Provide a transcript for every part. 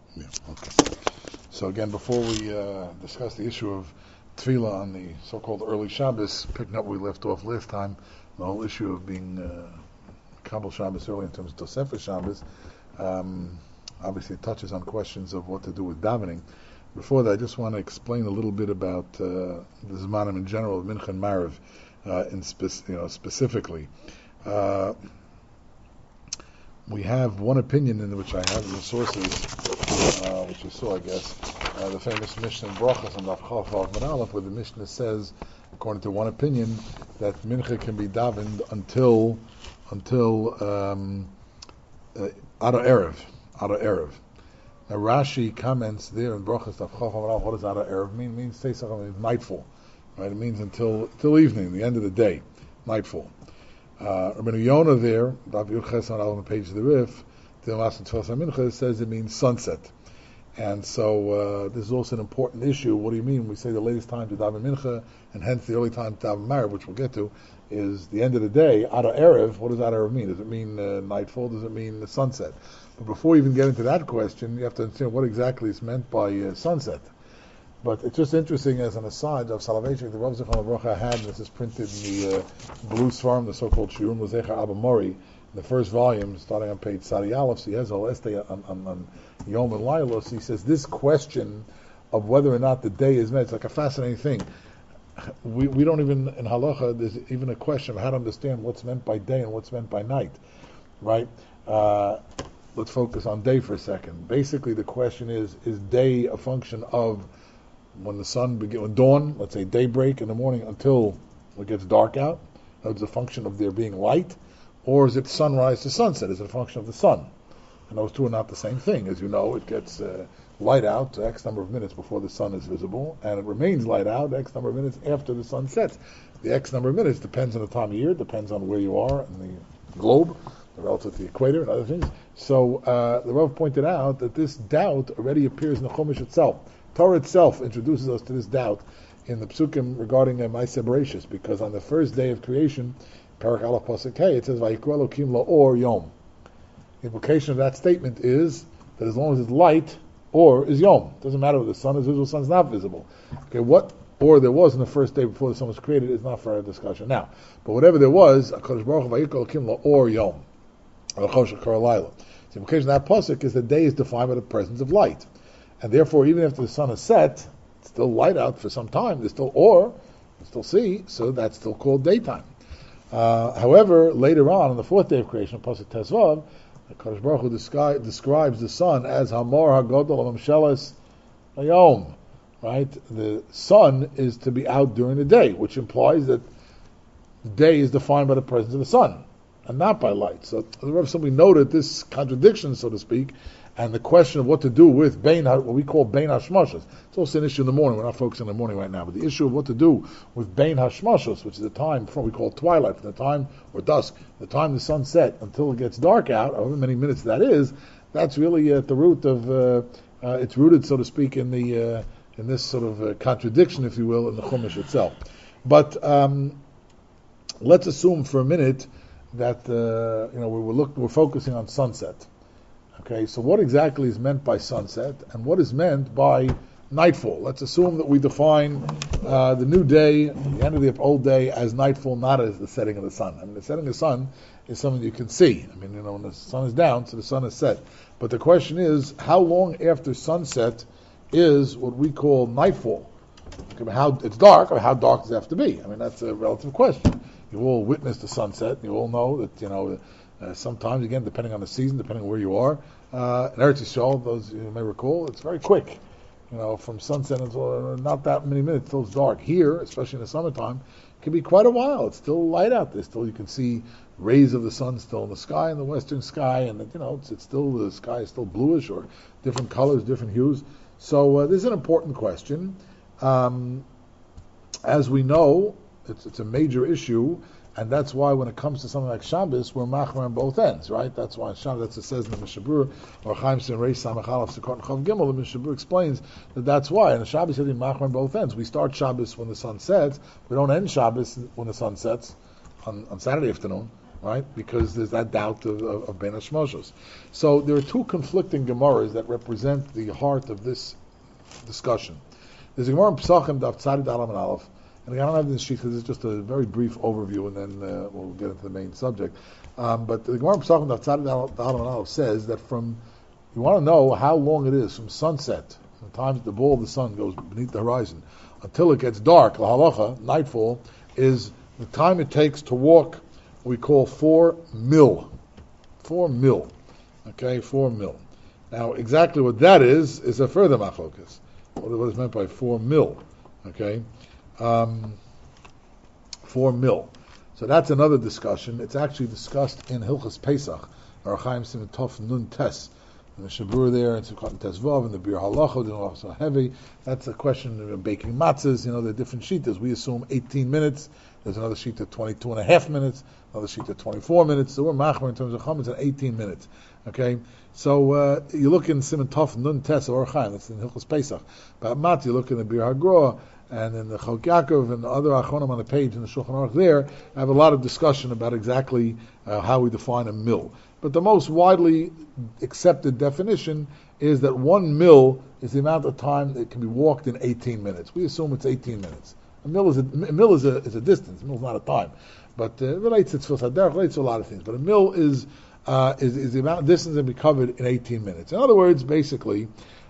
Yeah, okay. So again, before we discuss the issue of tefillah on the so-called early Shabbos, picking up where we left off last time, the whole issue of being Kabbalah Shabbos early in terms of Tosefah Shabbos, obviously it touches on questions of what to do with davening. Before that, I just want to explain a little bit about the Zmanim in general, Mincha and Marav specifically. We have one opinion in which I have in the sources, which you saw, I guess, the famous Mishnah in Brachas on Daf Chaf Vav Aleph, where the Mishnah says, according to one opinion, that Mincha can be davened until Ada Erev. Now Rashi comments there in Brachas Daf Chaf Vav Aleph, what does Ada Erev mean? It means Teisach, means nightfall, right? It means until evening, the end of the day, nightfall. Rabbeinu Yonah there, on the page of the Rif, it says it means sunset. And so this is also an important issue. What do you mean? We say the latest time to daven mincha, and hence the early time to daven marav, which we'll get to, is the end of the day. Ada Erev, what does Ada Erev mean? Does it mean nightfall? Does it mean sunset? But before you even get into that question, you have to understand what exactly is meant by sunset. But it's just interesting as an aside of Soloveitchik, the Rav Zichron Bracha had, and this is printed in the Blue Sfarm, the so-called Shiurim L'Zecher Abba Mori, the first volume, starting on page Sadi Aleph. So he has a leste on Yom and Lailos. He says this question of whether or not the day is met, it's like a fascinating thing. We don't even, in halacha, there's even a question of how to understand what's meant by day and what's meant by night, right? Let's focus on day for a second. Basically, the question is day a function of when the sun begins, dawn, let's say daybreak in the morning until it gets dark out? That's a function of there being light? Or is it sunrise to sunset? Is it a function of the sun? And those two are not the same thing. As you know, it gets light out X number of minutes before the sun is visible, and it remains light out X number of minutes after the sun sets. The X number of minutes depends on the time of year, depends on where you are in the globe, relative to the equator and other things. So the Rav pointed out that this doubt already appears in the Chumash itself. Torah itself introduces us to this doubt in the Psukim regarding Ma'aseh Bereshis, because on the first day of creation, Perek Aleph Pasuk Hey, it says Vayikra Elokim La'or Yom. The implication of that statement is that as long as it's light, or is Yom. It doesn't matter whether the sun is visible, the sun is not visible. Okay, what or there was in the first day before the sun was created is not for our discussion now. But whatever there was, HaKadosh Baruch Hu Vayikra Elokim La'or Yom. The implication of that pasuk is that day is defined by the presence of light. And therefore, even after the sun is set, it's still light out for some time. There's still or, you still see, so that's still called daytime. However, later on the fourth day of creation, Pasuk Tezvav, Kadosh Baruch Hu describes the sun as Hamor HaGodol HaMsheles Hayom. Right? The sun is to be out during the day, which implies that the day is defined by the presence of the sun, and not by light. So the Rav simply noted this contradiction, so to speak, and the question of what to do with what we call Bein Hashmashos. It's also an issue in the morning. We're not focusing on the morning right now, but the issue of what to do with Bein Hashmashos, which is the time from we call twilight, from the time or dusk, the time the sun set until it gets dark out, however many minutes that is. That's really at the root of it's rooted, so to speak, in this sort of contradiction, if you will, in the Chumash itself. But let's assume for a minute that we're focusing on sunset. Okay, so what exactly is meant by sunset, and what is meant by nightfall? Let's assume that we define the new day, the end of the old day, as nightfall, not as the setting of the sun. I mean, the setting of the sun is something you can see. I mean, when the sun is down, so the sun is set. But the question is, how long after sunset is what we call nightfall? Okay, how it's dark, or how dark does it have to be? I mean, that's a relative question. You all witness the sunset. You all know that, sometimes, again, depending on the season, depending on where you are, in Eretz Yisrael, those you may recall, it's very quick. From sunset until not that many minutes till it's dark. Here, especially in the summertime, it can be quite a while. It's still light out there. Still, you can see rays of the sun still in the sky, in the western sky, and it's still, the sky is still bluish or different colors, different hues. So this is an important question. As we know, it's a major issue. And that's why when it comes to something like Shabbos, we're machmer on both ends, right? That's why Shabbos, it says in the Mishabur, or Chaim Sin Reis Samachalaf Sukkot and Chav Gimel, the Mishabur explains that that's why. And the Shabbos is machmer on both ends. We start Shabbos when the sun sets. We don't end Shabbos when the sun sets on Saturday afternoon. right? Because there's that doubt of Ben Hashmoshos. So there are two conflicting Gemaras that represent the heart of this discussion. There's a Gemara in Pesachim, Daf Tzadid Alam and Aleph, and I don't have this sheet because it's just a very brief overview, and then we'll get into the main subject. But the Gemara in Pesachim, Daf Tzadid Alam and Aleph says that you want to know how long it is from sunset, the time the ball of the sun goes beneath the horizon, until it gets dark, la halacha, nightfall, is the time it takes to walk, we call 4 mil. 4 mil. Okay, 4 mil. Now, exactly what that is a further machlokas. What is meant by 4 mil? Okay, 4 mil. So that's another discussion. It's actually discussed in Hilchas Pesach, Orach Chaim Siman Tov Nun Tes, and the Shabur there, and Sukkot Tes Vav, and the Bir Halacha, the also heavy. That's a question of baking matzahs. You know, there are different shitas. We assume 18 minutes. There's another sheet at 22 and a half minutes, another sheet at 24 minutes. So we're machmer in terms of chametz at 18 minutes. Okay, so you look in Siman Tov Nun Tes or Orach Chaim. That's in Hilchos Pesach. But Mat, you look in the Bir Hagroa and in the Chok Yaakov and the other Achronim on the page in the Shulchan Aruch. There, I have a lot of discussion about exactly how we define a mil. But the most widely accepted definition is that 1 mil is the amount of time that can be walked in 18 minutes. We assume it's 18 minutes. A mil is a distance. A mil is not a time, but it relates to tzvos haderech, relates to a lot of things. But a mil is the amount of distance that can be covered in 18 minutes. In other words, basically,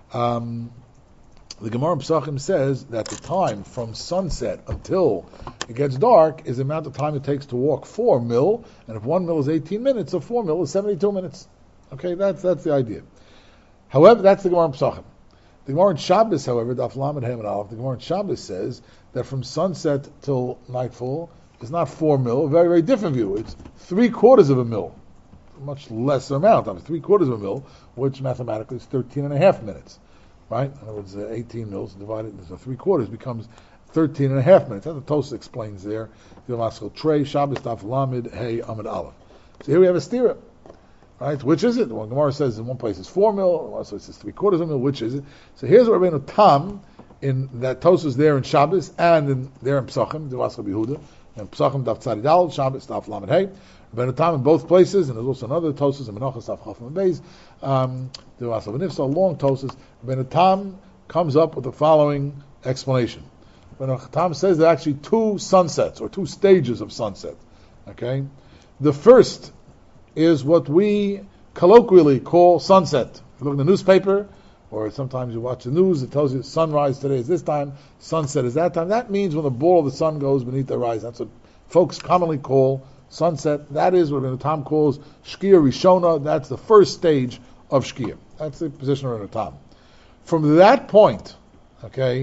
the Gemara in Pesachim says that the time from sunset until it gets dark is the amount of time it takes to walk 4 mil, and if 1 mil is 18 minutes, so 4 mil is 72 minutes. Okay, that's the idea. However, that's the Gemara in Pesachim. The Gemara in Shabbos, however, Daf Lamed Hem and Aleph, the Gemara in Shabbos says that from sunset till nightfall is not 4 mil, a very, very different view. It's 3/4 of a mil, a much lesser amount. 3/4 of a mil, which mathematically is 13.5 minutes. Right? In other words, 18 mils divided into 3/4 becomes 13.5 minutes. That's what Tosas explains there. The Maskal Trey, Shabbos, Daf Lamed, Hey, Amid Aleph. So here we have a stira. Right? Which is it? Well, Gemara says in one place it's 4 mil, in one place it's 3/4 of a mil. Which is it? So here's what Rabbeinu Tam, in that Tosas there in Shabbos, and there in Pesachim, the Maskal Behuda, and Pesachim, Daf Tzadid Al, Shabbos, Daf Lamed, Hey. Rabbeinu Tam in both places, and there's also another Tosas in Menachos, Daf Chaf and Beis, the Maskal Benifsa, long Tosas. Rabbeinu Tam comes up with the following explanation. Rabbeinu Tam says there are actually 2 sunsets, or 2 stages of sunset. Okay? The first is what we colloquially call sunset. If you look in the newspaper, or sometimes you watch the news, it tells you sunrise today is this time, sunset is that time. That means when the ball of the sun goes beneath the horizon. That's what folks commonly call sunset. That is what Rabbeinu Tam calls Shkia Rishona. That's the first stage of Shkia. That's the position of Rabbeinu Tam. From that point, okay,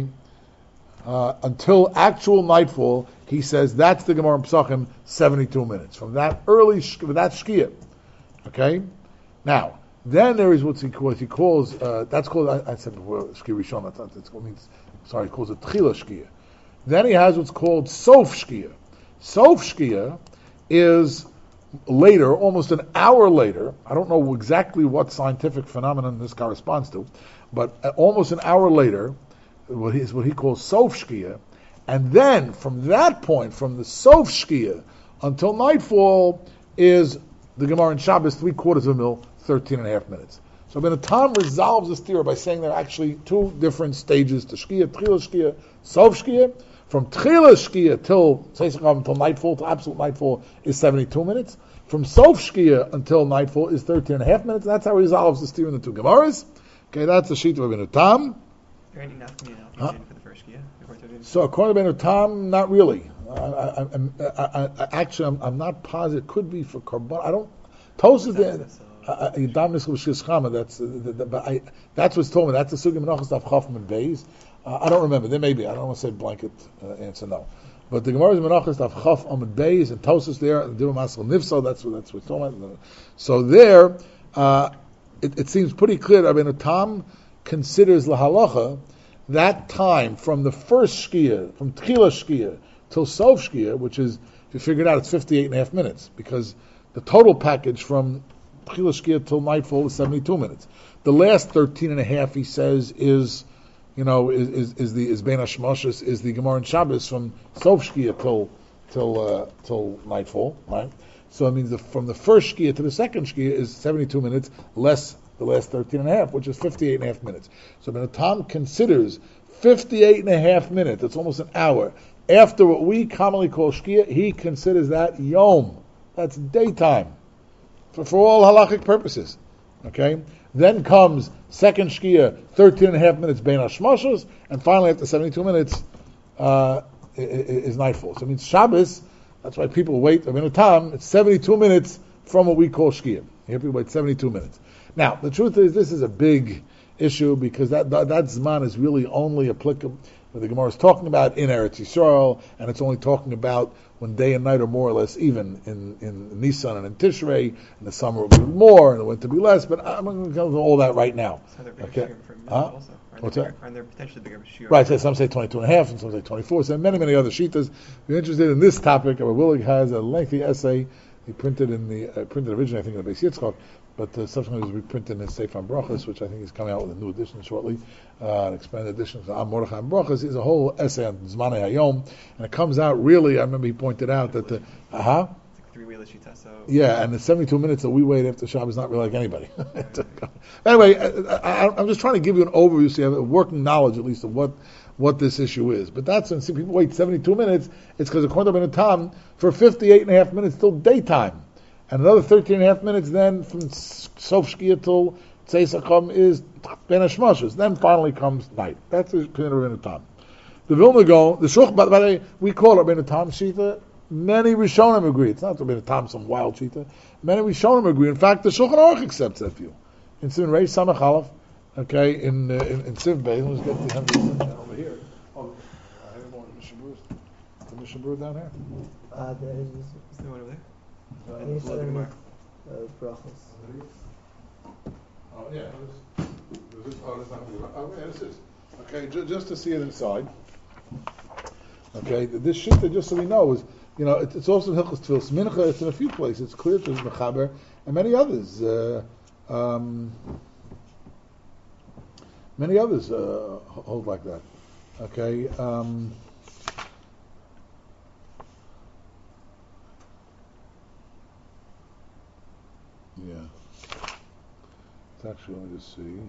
until actual nightfall, he says that's the Gemara in Pesachim, 72 minutes. From that early, that Shkia. Okay? Now, then there is what he calls, that's called, I said before, Shkia Rishona, he calls it Tchila Shkia. Then he has what's called Sof Shkia. Sof Shkia is later, almost an hour later. I don't know exactly what scientific phenomenon this corresponds to, but almost an hour later, what he calls Sof Shkia, and then from that point, from the Sof Shkia until nightfall, is the Gemara in Shabbos 3/4 of a mil, 13.5 minutes. So Rabbeinu Tam resolves this theory by saying there are actually 2 different stages to Shkia, Tchila Shkia, Sof Shkia. From Tchila Shkia till nightfall, to absolute nightfall, is 72 minutes. From Sof Shkia until nightfall is 13.5 minutes. That's how he resolves this theory in the 2 Gemaras. Okay, that's the sheet of Rabbeinu Tam. Is there anything else for the first Shkia? So according to Rabbeinu Tam, not really. Actually, I'm not positive. It could be for Korban. I don't. Tosas that's what's told me. That's the Sugya Menachos Daf Chaf and Beis. I don't remember. There may be. I don't want to say blanket answer. No, but the Gemara is Menachos Daf Chaf Amud Beis and Tosas there. And Diva Maskal Nifso. That's what's told me. So there, it seems pretty clear that Rabbeinu Tam considers lahalacha that time from the first Shkia, from Tchila Shkia till Sof Shkia, which is, if you figure it out, it's 58.5 minutes, because the total package from Tchila Shkia till nightfall is 72 minutes. The last 13.5, he says, is Ben Hashmoshes, is the Gemara in Shabbos from Sof Shkia till nightfall, right? So it means from the first shkia to the second shkia is 72 minutes less the last 13 and a half, which is 58 and a half minutes. So Ben Tam considers 58 and a half minutes, it's almost an hour, after what we commonly call shkia, he considers that yom. That's daytime. For all halachic purposes. Okay? Then comes second shkia, 13 and a half minutes bein hashmashos, and finally after 72 minutes is nightfall. So it means Shabbos, that's why people wait, Ben Tam, it's 72 minutes from what we call shkia. Here people wait 72 minutes. Now, the truth is, this is a big issue because that Zman is really only applicable, what the Gemara is talking about in Eretz Yisrael, and it's only talking about when day and night are more or less even in Nisan and in Tishrei. In the summer it will be more, and the winter will be less, but I'm going to go into all that right now. So they're Okay? also. What's that? Are there potentially bigger shiur? Right, so some say 22 and a half, and some say 24, so many other shitas. If you're interested in this topic, Rabbi Willig has a lengthy essay he printed printed originally, I think, in the Beis Yitzchak, but subsequently it was reprinted in Sefer Brachos, which I think is coming out with a new edition shortly, an expanded edition. So Am Mordechai Brachos is a whole essay on Zmanei Hayom, and it comes out really, I remember he pointed out that It's like 3-wheeler shita, so... Yeah, and the 72 minutes that we wait after Shabbos is not really like anybody. Anyway, I'm just trying to give you an overview so you have a working knowledge at least of what this issue is. But that's when people wait 72 minutes, it's because according to Ben Tam, for 58 and a half minutes till daytime. And another 13 and a half minutes then from Sof Shkia till Tzeis HaChom is Ben Hashmashos. Then finally comes night. That's the opinion of Ben Tam. The Vilna Gaon, the Shulchan, by the way, we call it Ben Tam Shita. Many Rishonim agree. It's not Ben Tam some wild Shita. Many Rishonim agree. In fact, the Shulchan Aruch accepts that view. In Simon Reish Samach Aleph, okay, in Siv Beis, let's get the hand over here. Oh, I have more Mishnah Berurah. The Mishnah Berurah down here. Is there one over there? Brachos. Oh yeah, this is. Okay, just to see it inside. Okay, this shita, just so we know, is it's also in Hilchos Tfilas Mincha. It's in a few places. It's clear to Mechaber and many others. Many others hold like that. Okay. Yeah. It's actually, let me just see.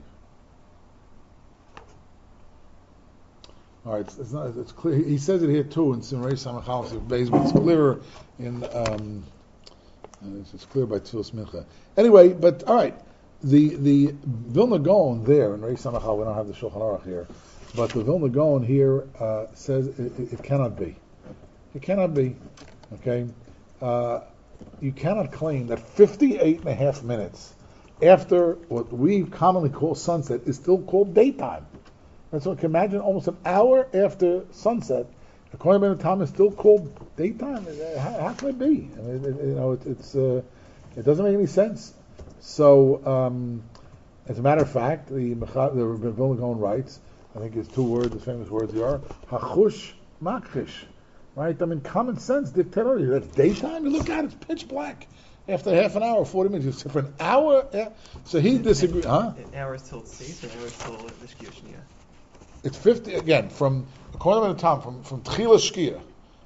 All right, it's not. It's clear. He says it here too in Simrei Samachal Beis, but it's clearer in. It's clear by Tfilas Mincha. Anyway, but all right, the Vilna Gaon there in Reish Samachal. We don't have the Shulchan Aruch here, but the Vilna Gaon here says it cannot be. It cannot be. Okay. You cannot claim that 58 and a half minutes after what we commonly call sunset is still called daytime. And so you can imagine almost an hour after sunset, according to Ben Tam, is still called daytime. How can it be? I mean, it doesn't make any sense. So, as a matter of fact, the Vilna Gaon writes, I think his 2 words, the famous words are, Hachush Makrish. Right? I mean, common sense dictates that's daytime. You look at it, it's pitch black. After half an hour, 40 minutes, you sit for an hour. So he disagrees. Huh? An hour till Tzeis, or an hour till the Shkia Shnia? It's 50, again, according to the time, from Tchila Shkia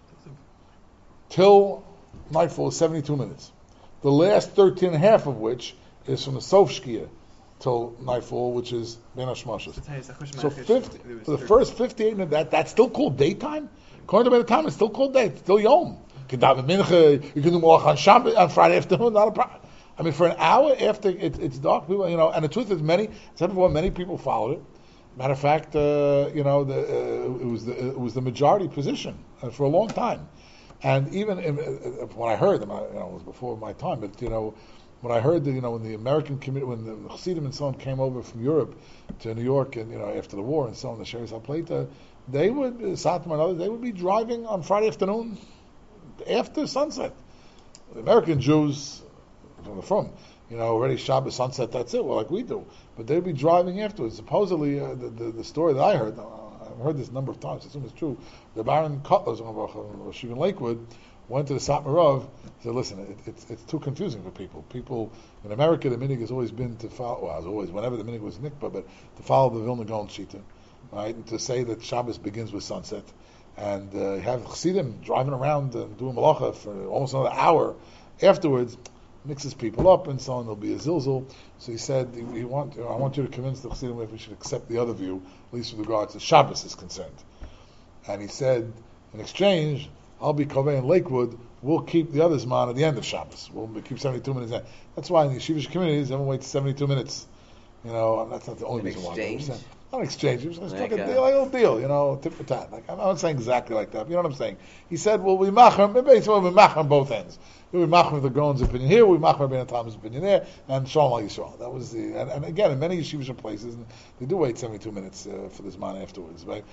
till nightfall is 72 minutes. The last 13 and a half of which is from the Sof Shkia till nightfall, which is Ben Hashmashos. So for the first 58 minutes, that's still called daytime? According to Ben Tam, it's still called day. It's still Yom. You can daven mincha. You can do malach on Shabbat on Friday afternoon. Not a problem. I mean, for an hour after it's dark, people, and the truth is, many people followed it. Matter of fact, it was the majority position for a long time. And even when I heard them, it was before my time. But when I heard that, when the American community, when the Chassidim and so on came over from Europe to New York, and after the war and so on, the Sheretz HaPleita, they would, Satmar and others, they would be driving on Friday afternoon after sunset. The American Jews from already Shabbos sunset, that's it, well, like we do. But they'd be driving afterwards. Supposedly, the story that I heard, I've heard this a number of times, I assume it's true, the Baron Kotler, Rosh in Lakewood, went to the Satmar Rav, said, listen, it's too confusing for people. People, in America, the minhag has always been to follow, as always, whenever the minhag was nikba, but to follow the Vilna Gaon Shita. Right, and to say that Shabbos begins with sunset, and have Chassidim driving around and doing malacha for almost another hour afterwards, mixes people up and so on. There'll be a zilzul. So he said, I want you to convince the Chassidim if we should accept the other view, at least with regards to Shabbos is concerned. And he said, in exchange, I'll be Kovei in Lakewood. We'll keep the other Zman at the end of Shabbos. We'll keep 72 minutes in. That's why in the yeshivish communities, everyone waits 72 minutes. That's not the only reason why. Not an exchange. It was like a little deal, tit for tat. Like, I'm not saying exactly like that. But you know what I'm saying? He said, well, we machar, basically we machar on both ends. We machar the Gaon's opinion here, we machar Ben Tam's opinion there, and Shalom al Yisrael. That was and again, in many yeshivish places, they do wait 72 minutes for this man afterwards, right?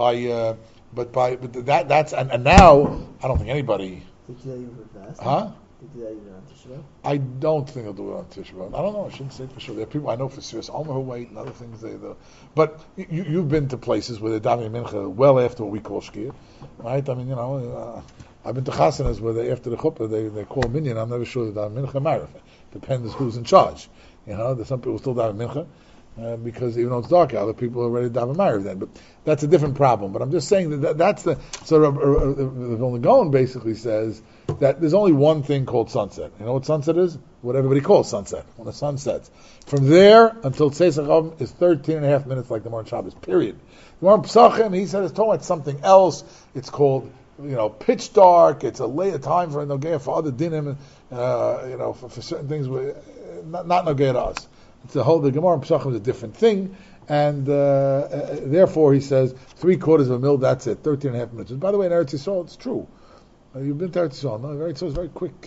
And now, I don't think anybody. Did you even fast? Huh? Did you even on Tisha B'Av? I don't think they'll do it on Tisha B'Av. I don't know. I shouldn't say for sure. There are people I know for serious Omer who wait and other things. But you've been to places where they're davening mincha well after what we call shkia, right? I mean, I've been to chasanas where they after the chuppah they call minyan. I'm never sure they're davening mincha ma'ariv. Depends who's in charge. There's some people still davening mincha. Because even though it's dark out, the people are ready to daven ma'ariv then. But that's a different problem. But I'm just saying that's the... So the Vilna Gaon basically says that there's only one thing called sunset. You know what sunset is? What everybody calls sunset, when the sun sets. From there until Tzeis HaChavim is 13 and a half minutes like the Gemara Shabbos, period. The Gemara Pesachim, he said, it's talking about something else. It's called, pitch dark. It's a later time for Nogea, for other dinim, for certain things, not Nogea to us. The Gemara in Pesachim is a different thing, and therefore he says 3/4 of a mil. That's it, 13 and a half minutes. And by the way, in Eretz Yisrael, it's true. You've been to Eretz Yisrael, no? Eretz Yisrael is very quick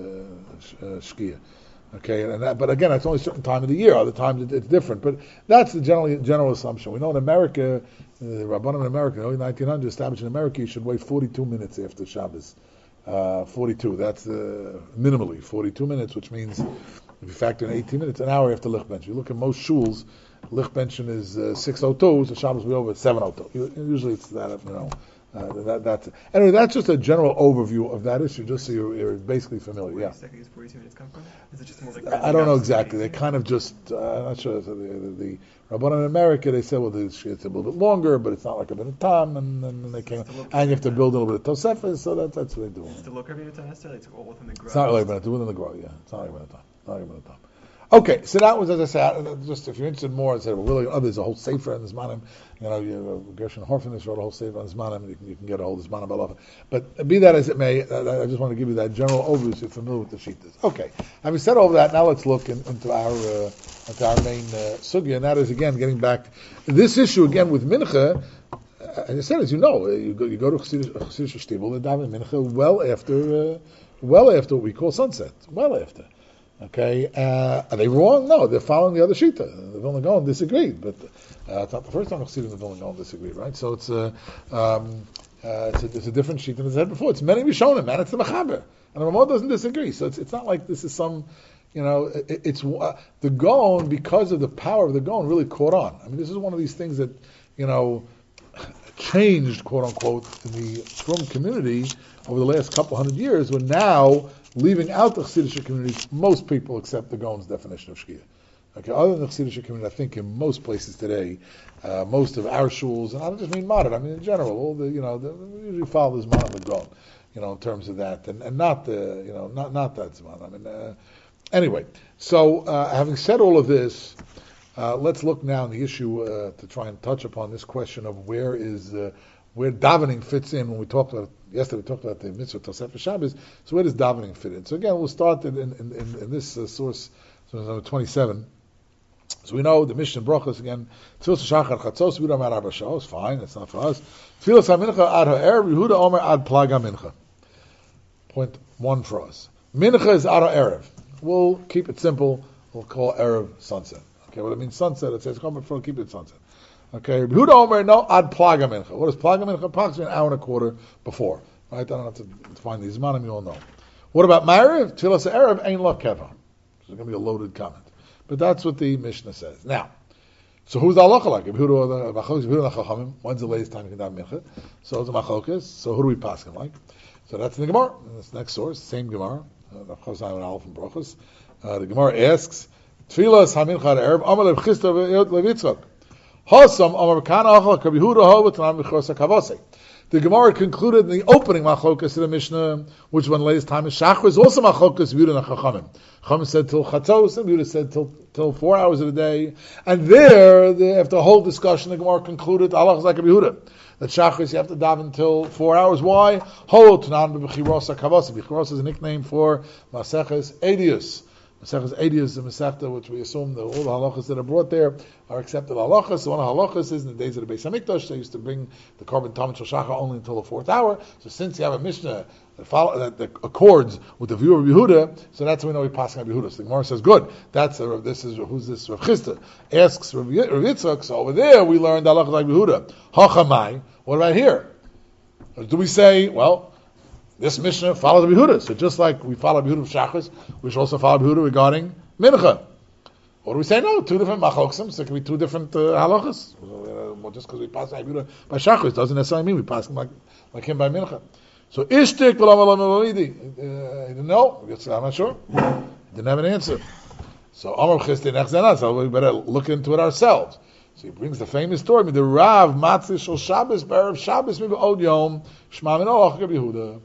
shkia. Okay, but again, it's only a certain time of the year. Other times it's different. But that's the general assumption. We know in America, the Rabbanim in America, in the early 1900s, established in America, you should wait 42 minutes after Shabbos. 42. That's minimally 42 minutes, which means if you factor in 18 minutes, an hour after Lich Bench. You look at most shuls, Lich Benchen is 6:02, so Shabbos will be over at 7:02. Usually it's that, that's it. Anyway, that's just a general overview of that issue, just so you're basically familiar. Where yeah. does 42 minutes come from? Is it just more like... I don't know exactly. They kind of just, I'm not sure. The Rabbanan in America, they said, well, it's a little bit longer, but it's not like a bit of time, and then they came, and you have to build a little bit of Tosefes, so that's what they do. It's the local minute necessarily, it's all within the growth. It's not like a minute, within the growth, yeah. It's not like a minute time. Not like a minute time. Okay, so that was, as I said, just if you're interested more, I said, there's a whole sefer in this manim. Gershon Horfinish wrote a whole sefer on this manim, and you can get a hold of this manim balafa. But be that as it may, I just want to give you that general overview so you're familiar with the shittas. Okay, having said all of that, now let's look into our main sugya, and that is again getting back this issue again with mincha. As I said, as you know, you go to Chassidish Shtibel and daven mincha well after what we call sunset, well after. Okay, are they wrong? No, they're following the other shita. The Vilna Gaon disagreed, but it's not the first time Chassidim and the Vilna Gaon disagreed, right? So it's a different shita than I said before. It's many Rishonim, man. It's the Mechaber, and the Ramah doesn't disagree. So it's not like this is some, it's the Gaon, because of the power of the Gaon, really caught on. I mean, this is one of these things that changed, quote unquote, in the Shrum community over the last couple hundred years. When now, leaving out the Chassidish community, most people accept the Gaon's definition of Shkia. Okay, other than the Chassidish community, I think in most places today, most of our shuls, and I don't just mean modern, I mean in general, all we usually follow this Zman of the Gaon, in terms of that, and not the, not that Zman. I mean, anyway, so having said all of this, let's look now in the issue to try and touch upon this question of where davening fits in. When we talked about yesterday, we talked about the mitzvah Tosefes Shabbos. So where does davening fit in? So again, we'll start in this source, so number 27. So we know the Mishnah Brachos again. Tfilas Shachar Chatzos we don't have Arba Shos. Fine, that's not for us. Tfilas HaMincha ad ha'erev Yehuda Omer ad Plaga Mincha. Point one for us. Mincha is ad ha'erev. We'll keep it simple. We'll call erev sunset. Okay, what it means sunset, it says come before, keep it sunset. Okay, Yehuda Omer, no, ad Plaga Mincha. What is Plaga Mincha? Approximately an hour and a quarter before. Right? I don't have to find these manim, you all know. What about Ma'ariv? Tfilas Erev ain't la keva. This is going to be a loaded comment. But that's what the Mishnah says. Now, so who's the halacha like? When's the latest time you can daven mincha? So it's a machlokas. So who do we pass him like? So that's in the Gemara. This next source, same Gemara. The Gemara asks, Tfilas hamincha erev amar lev Chisda lev Yitzchak. Hasam amar kana achal kabihuda ho v'tanam v'chorsa kavase. The Gemara concluded in the opening machlokas of the Mishnah, which one latest time is Shachris, also machlokas Yehuda and Chachamim. Chachamim said till Chatzos, and Yehuda said till 4 hours of the day. And there, after a whole discussion, the Gemara concluded Allah is like a Yehuda. That Shachris you have to daven until 4 hours. Why? Holo Tanan b'Bechirosa Kavasa. Bechirosa is a nickname for Maseches Edius. Maseches Edius is a Masechta which we assume that all the halachas that are brought there are accepted halachas. So one of the halachas is in the days of the Beis Hamikdash they used to bring the korban Tamid Shel Shachar only until the 4th hour. So since you have a Mishnah that accords with the view of Yehuda, so that's when we know we pass on Yehuda. So the Gemara says, good. Who's this? Rav Chisda asks Rav Yitzchak. So over there we learned halachas like Yehuda. Hachamai. What about here? Do we say, well, this Mishnah follows the Yehuda? So just like we follow Yehuda of Shachris, we should also follow Yehuda regarding Mincha. Or do we say no? Two different machloksim, so it can be two different halachas. Just because we pass Yehuda by Shachris doesn't necessarily mean we pass him like him by Mincha. So Ishtik no, I'm not sure. He didn't have an answer. So Amar Chisda Nechzana, so we better look into it ourselves. So he brings the famous story, the Rav Matzah Shel Shabbos B'Erev Shabbos Mi B'Od Yom Shema Min Olach Yehuda.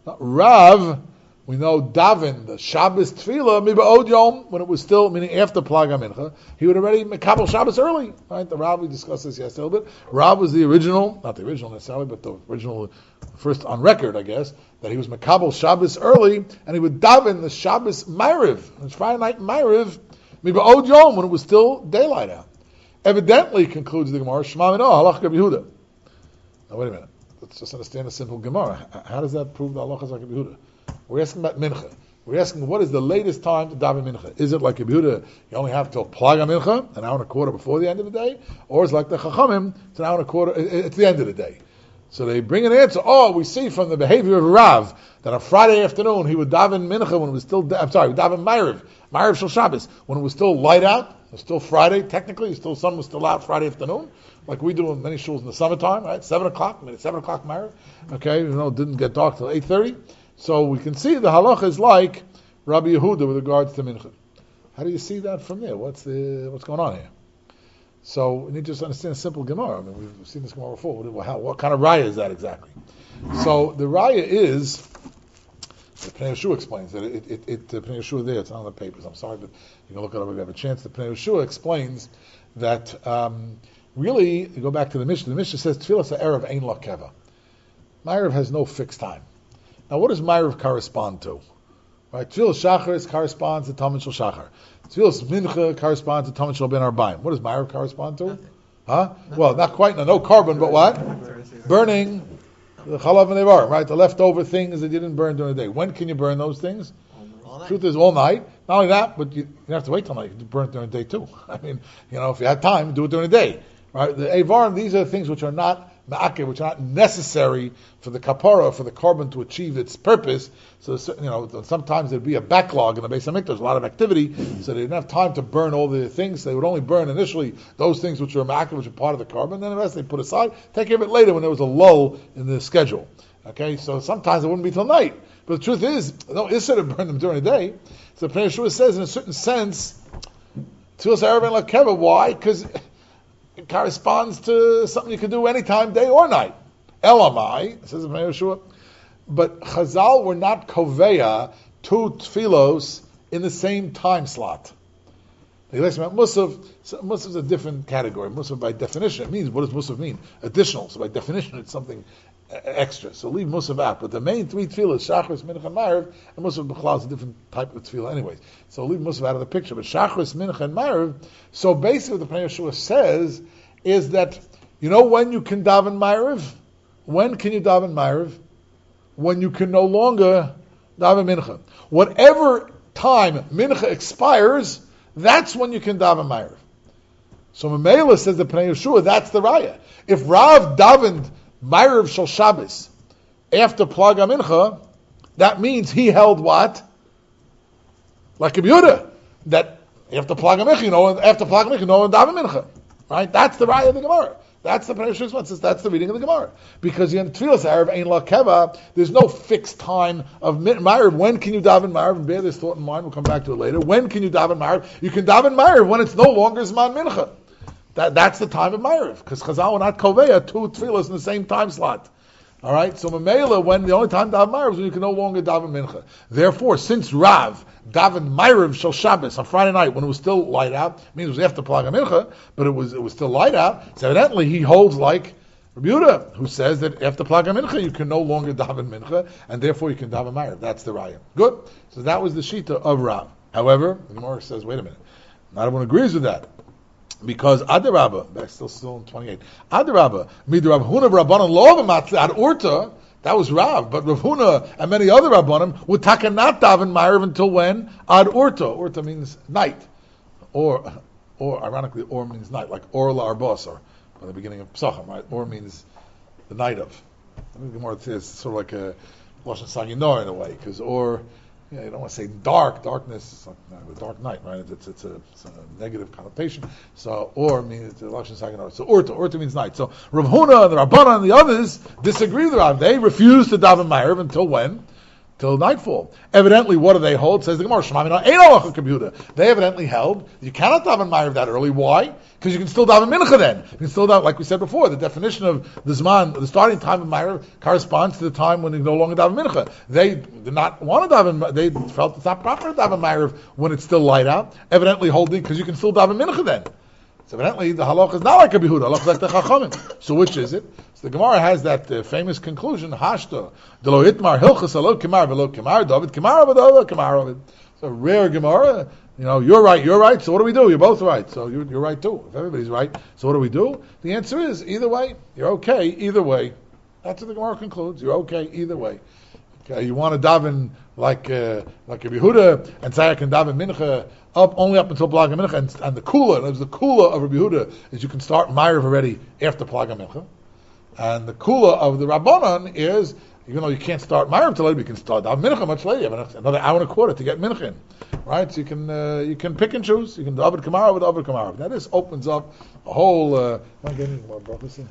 Rav, we know Davin, the Shabbos Tefillah Mi B'Od Yom, when it was still, meaning after Plag HaMincha, he would already Mekabel Shabbos early. Right? The Rav, we discussed this yesterday a little bit. Rav was the original, not the original necessarily, but the original, first on record, I guess, that he was Mekabel Shabbos early, and he would Davin the Shabbos Ma'ariv, it's Friday night Ma'ariv, Mi B'Od Yom, when it was still daylight out. Evidently, concludes the Gemara, Shema Min Olach Yehuda. Now wait a minute. Let's just understand a simple Gemara. How does that prove that Allah is like Yehuda? We're asking about Mincha. We're asking what is the latest time to daven Mincha? Is it like Yehuda, you only have till Plag HaMincha, an hour and a quarter before the end of the day? Or is it like the Chachamim, it's an hour and a quarter, it's the end of the day? So they bring an answer. Oh, we see from the behavior of Rav that on Friday afternoon he would daven Mincha when it was still, daven Ma'ariv Shel Shabbos, when it was still light out. It was still Friday, technically, sun was still out Friday afternoon, like we do in many shuls in the summertime, right? 7 o'clock, I mean, it's 7 o'clock Ma'ariv, okay, it didn't get dark till 8:30. So we can see the halacha is like Rabbi Yehuda with regards to Mincha. How do you see that from there? What's going on here? So we need to just understand a simple Gemara. I mean, we've seen this Gemara before. What kind of raya is that exactly? So the raya is, the Pnei Yehoshua explains that the Pnei Yehoshua there, it's not on the papers, I'm sorry, but you can look it up if you have a chance. The Pnei Yehoshua explains that really, you go back to the Mishnah says, Tfilas ha'erev ein la keva. Ma'ariv has no fixed time. Now what does Ma'ariv correspond to? Right? Tfilas Shachar corresponds to Tamid Shel Shachar. Tfilas Mincha corresponds to Tamid Shel Ben Arbaim. What does Ma'ariv correspond to? Nothing. Huh? Nothing. Well, not quite, no carbon, but what? Burning the chalav and evar, right? The leftover things that you didn't burn during the day. When can you burn those things? All night. Truth is, all night. Not only that, but you have to wait till night. You can burn it during the day too. I mean, if you had time, do it during the day. Right? The evar, these are the things which are not ma'akev, which are not necessary for the kapara, for the carbon to achieve its purpose. So, sometimes there'd be a backlog in the Beis Hamikdash, a lot of activity, so they didn't have time to burn all the things. They would only burn initially those things which are ma'akev, which are part of the carbon, then the rest they put aside, take care of it later when there was a lull in the schedule. Okay, so sometimes it wouldn't be till night. But the truth is, no Issa to burn them during the day. So Pnei Yehoshua says, in a certain sense, Tfilas ha'erev ein la keva. Why? Because it corresponds to something you can do anytime, day or night. Elamai, says Pnei Yehoshua. But Chazal were not koveya two tfilos in the same time slot. The lesson about Musaf, Musaf is a different category. Musaf by definition, it means, what does Musaf mean? Additional. So by definition, it's something extra. So leave Musaf out. But the main three tefillas, Shachris, Mincha, and Ma'ariv, and Musaf B'chlal is a different type of tefillah anyways. So leave Musaf out of the picture. But Shachris, Mincha, and Ma'ariv, so basically what the Pnei Yehoshua says is that, when you can daven Ma'ariv? When can you daven Ma'ariv? When you can no longer daven Mincha. Whatever time Mincha expires, that's when you can daven Ma'ariv. So Mamela says the Pnei Yehoshua, that's the raya. If Rav davened Ma'ariv Shel Shabbos after Plag HaMincha, that means he held what? Like a Yehuda, that after Plag HaMincha, no one daven Mincha. Right? That's the raya of the Gemara. That's the Pnei Yehoshua's response. That's the reading of the Gemara. Because in Tfilas ha'erev ein la keva, there's no fixed time of Ma'ariv. When can you daven Ma'ariv? And bear this thought in mind. We'll come back to it later. When can you daven Ma'ariv? You can daven Ma'ariv when it's no longer Zman Mincha. That's the time of Ma'ariv. Because Chazal were not koveya two tefillas in the same time slot. All right, so Mamela, when the only time daven Ma'ariv is when you can no longer daven Mincha. Therefore, since Rav daven Ma'ariv Shel Shabbos on Friday night when it was still light out, means it was after Plaga Mincha, but it was still light out. So evidently, he holds like Rabbi Yehuda, who says that after Plaga Mincha you can no longer daven Mincha, and therefore you can daven Ma'ariv. That's the raya. Good. So that was the shita of Rav. However, the Gemara says, wait a minute, not everyone agrees with that. Because Adarabba, that's still in 28. Adarabba, Mid Rav Huna Rabbanan Lo Matzli Ad Urta, that was Rav, but Rav Huna and many other Rabbanim would taka not daven Ma'ariv until when? Ad Urta. Urta means night. Or ironically, Or means night, like Or La Arbosar, at the beginning of Pesachim, right? Or means the night of. I think the Gemara says sort of like a Lashon Saginor in a way, because Or, you don't want to say darkness, it's not a dark night, right? It's a negative connotation. So, Or means the Lashon Saginor. So, Urta means night. So, Rav Huna and the Rabbanah and the others disagree with Rav. They refuse to daven Ma'ariv until when? Till nightfall. Evidently, what do they hold? Says the Gemara, they evidently held you cannot daven Ma'ariv that early. Why? Because you can still daven Mincha then. You can still daven, like we said before, the definition of the Zman, the starting time of Ma'ariv corresponds to the time when you no longer daven Mincha. They did not want to daven, they felt it's not proper to daven Ma'ariv when it's still light out. Evidently holding, because you can still daven Mincha then. So evidently the halach is not like a Yehuda, halach is like the Chachamim. So which is it? So the Gemara has that famous conclusion, Hashta, Delo Itmar, Hilchas, Alo Kimar, Velo Kimar, David Kimar, Velo Kimar. It's a rare Gemara. You're right, so what do we do? You're both right, so you're right too. If everybody's right, so what do we do? The answer is, either way, you're okay, either way. That's what the Gemara concludes, you're okay, either way. Okay, you want to daven like a Yehuda, and say I can daven Mincha only up until Plaga Mincha, and the kula, the kula of Rabbi Yehuda is you can start Ma'ariv already after Plaga Mincha, and the kula of the Rabbanan is, even though you can't start Ma'ariv till later, you can start daven Mincha much later. You have another hour and a quarter to get Mincha in, right? So you can pick and choose. You can do Avad Kamara with Avad Kamara. Now this opens up a whole. Am I getting more prophecy?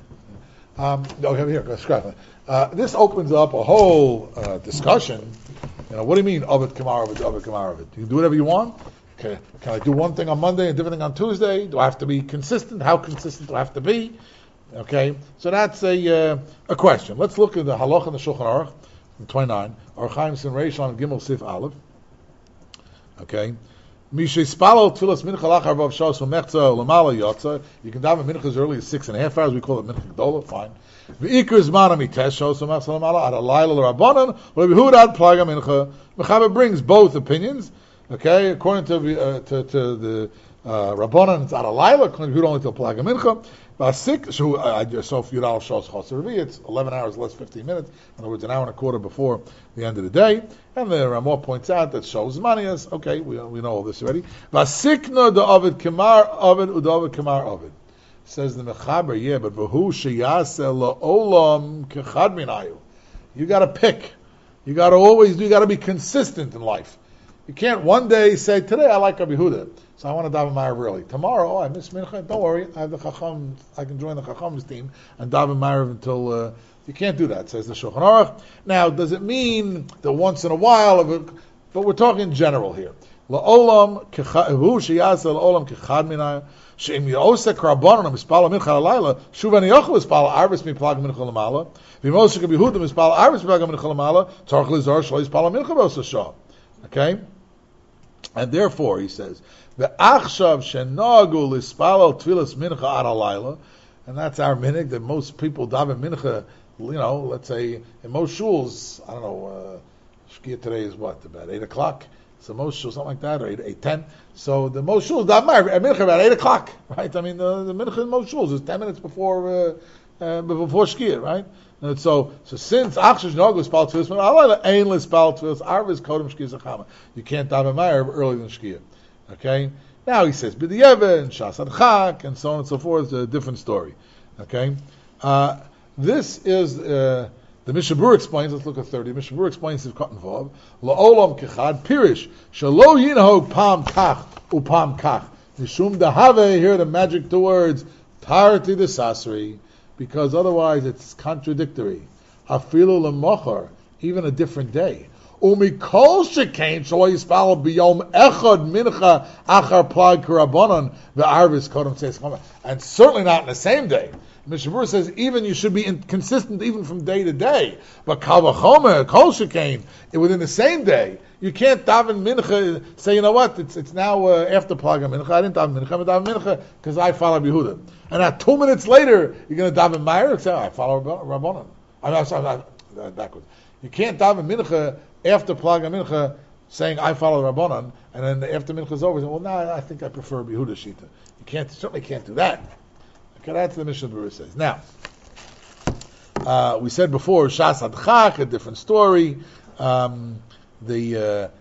Here, scrap it. This opens up a whole discussion. What do you mean Avad Kamara with Avad Kamara? You can do whatever you want. Okay. Can I do one thing on Monday and different thing on Tuesday? Do I have to be consistent? How consistent do I have to be? Okay, so that's a question. Let's look at the Halach and the Shulchan Aruch, 29. Archaim Sin Reish on Gimel Sif Aleph. Okay. Mishay Spalo Tfilas Mincha Lachar Vav Shos V'Mechza Lamala Yotza. You can daven Mincha as early as 6.5 hours. We call it Mincha Gdola. Fine. V'Ikr Zman Amites Shos V'Mechza Lamala Ad Alayla L'Rabbanan V'Levi Hudad Plaga Mincha. Mechaber brings both opinions. Okay, according to the Rabbanan, it's Ad Alayla. According to Yehuda, only till Plaga Mincha. So if Yudal Shos Chosar it's 11 hours less 15 minutes. In other words, an hour and a quarter before the end of the day. And the Ramah points out that shows manias. Okay, we know all this already. Vasikna the Ovid Kamar Ovid Udavid Kamar Ovid. Says the Mechaber, yeah, but Vahu Sheyaseh La'olam Kechad Minayu. You got to pick. You got to be consistent in life. You can't one day say, today I like Rabbi Yehuda, so I want to daven Ma'ariv early. Tomorrow, I miss Mincha. Don't worry, I have the Chacham. I can join the Chacham's team and daven Ma'ariv until. You can't do that, says the Shulchan Aruch. Now, does it mean that once in a while? But we're talking in general here. La'olam hu sheyaseh la'olam kechad minay she'im yosek rabbanon mispal mincha halayla shuv ani yochel mispal arvis miplag mincha lamala v'mosek Yehuda mispal arvis miplag mincha lamala tzarich lizar shlo yispal mincha v'osashah. Okay. And therefore, he says, "Ve'achshav shenagu lispalo tfilas mincha ad halayla," and that's our minhag that most people daven mincha. Let's say in most shuls, I don't know, Shkia today is what, about 8 o'clock? So most shuls, something like that, or 8:10. So the most shuls daven mincha about 8 o'clock, right? I mean, the mincha in most shuls is 10 minutes before Shkia, right? And so since Achshav shenagu lispalo tfilas mincha ad halayla, ein lispalo tfilas arvis kodem Shkia zachama. You can't daven Ma'ariv earlier than Shkia. Okay? Now he says, B'diyeveh and Shas Adchak, and so on and so forth. It's a different story. Okay? This is, the Mishnah Berurah explains, let's look at 30. Mishnah Berurah explains this Cotton Vav. La'olam kechad, pirish, shalo yinhog pam kach, upam kach. Mishum dahave, here the magic two words, tarti the sasri, because otherwise it's contradictory. Afilu lemochar, even a different day. Umikol shekain shalo yispal biyom echad mincha achar plag karabonon ve'arvis kodem tzeis chama. And certainly not in the same day. Mishnah Berurah says even you should be consistent even from day to day. But kal v'chomer kol shekain within the same day. You can't daven mincha, say, you know what, it's now after Plag mincha, I didn't daven mincha, I'm daven mincha because I follow Yehuda. And now 2 minutes later, you're going to daven Meir, say, I follow Rabbanon. I'm sorry, backwards. You can't daven mincha after Plag mincha saying, I follow Rabbanon, and then after mincha is over, say, well, now I think I prefer Yehuda Shita. You certainly can't do that. Okay, that's the Mishnah Berurah says. Now, we said before, Shas Adchak, a different story. The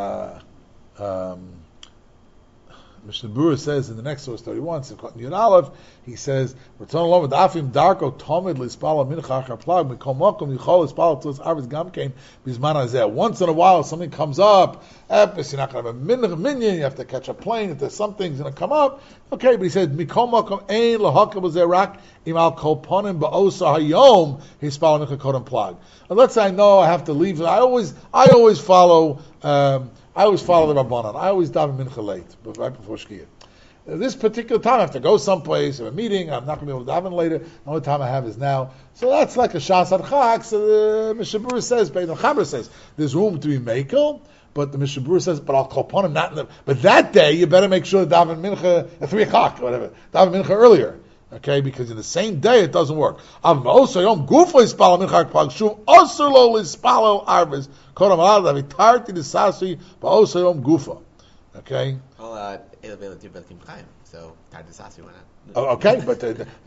Mishnah Berurah says in the next source 31, Yud Aleph, he says, "Return along with Afim Darko Tomid Lispala Mincha Achar Plag Mikom Mokom Yichol Lispala Tzos Arvis Gamkein Bizman Hazeh." Once in a while, something comes up. Epis, you're not going to have a minyan. You have to catch a plane. If there's something's going to come up, okay. But he said, "Mikom Mokom Ein Lahakam Zerak Imal Kol Ponim Ba'osa Hayom Hispala Mincha Kodem Plag." And let's say I know I have to leave. I always follow. I always follow the Rabbanan. I always daven mincha late, right before Shkia. This particular time, I have to go someplace, or a meeting, I'm not going to be able to daven later. The only time I have is now. So that's like a Shas Adchak. So the Mishnah Berurah says, Bein Chaber says, there's room to be makel, but the Mishnah Berurah says, but I'll call upon him not in the, but that day, you better make sure to daven mincha at 3 o'clock, or whatever. Daven mincha earlier. Okay, because in the same day it doesn't work. Also, yom gufo ispalo minchak plag shum also lo ispalo arvis kodam alad avitarti desasi but also yom gufo. Okay. Well, it'll be able to do Belkim Chaim, so tar desasi why not? Okay, but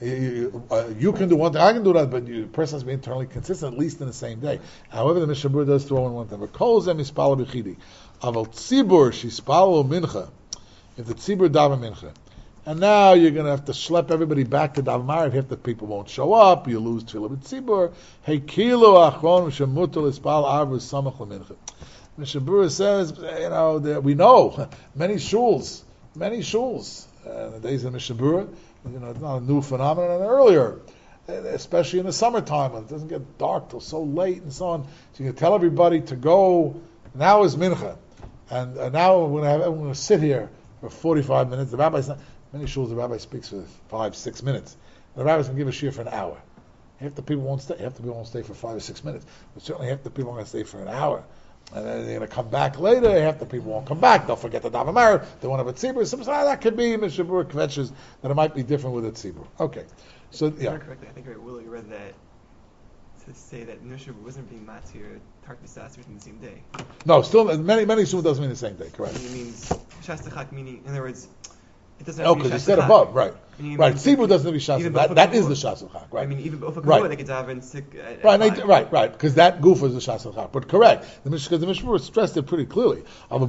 you can do one thing, I can do that, but the person has to be internally consistent, at least in the same day. However, the Mishnah Berurah does throw in one thing. Kol zem ispalo b'chidi, aval tzibur shispalo mincha. If the tzibur daven mincha. And now you're going to have to schlep everybody back to Dav Mariv. Half the people won't show up. You lose Tefillah B'tzibur. Hey, kilo achron shemutul ispal arvus samach lemincha. Mishnah Berurah says, we know many shuls. In the days of Mishnah Berurah, it's not a new phenomenon. And earlier, especially in the summertime, when it doesn't get dark till so late and so on. So you can tell everybody to go. Now is mincha, and now we're going to sit here for 45 minutes. The rabbi's not. Many shuls, the rabbi speaks for 5-6 minutes. The rabbi's going to give a shiur for an hour. Half the people won't stay. Half the people won't stay for 5 or 6 minutes. But certainly half the people are going to stay for an hour. And then they're going to come back later. Half the people won't come back. They'll forget the Dav Amar. They won't have a tzibur. Sometimes that could be Mishnah Berurah kvetches that it might be different with a tzibur. Okay. So, yeah. Correctly, I think Willie read that to say that Mishnah Berurah wasn't being matir Tark disasters in the same day. No, still, many shuls doesn't mean the same day, correct. It means Shas Adchak, meaning, in other words, it doesn't No, have to be because Shas you said Adchak. above, right. Right. Tzibur doesn't have to be Shas Adchak. That is the Shas Adchak, right. I mean, even Ofa Right. Kavod, they could daven sick at Right, because that gufa is the Shas Adchak. But correct, because the Mishnah Berurah stressed it pretty clearly.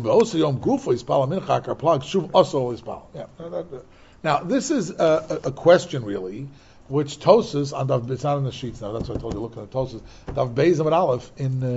Now, this is a question, really, which Tosas on Dav, it's not in the sheets now. That's what I told you. Look at the Tosas. Dav Beis Amud Aleph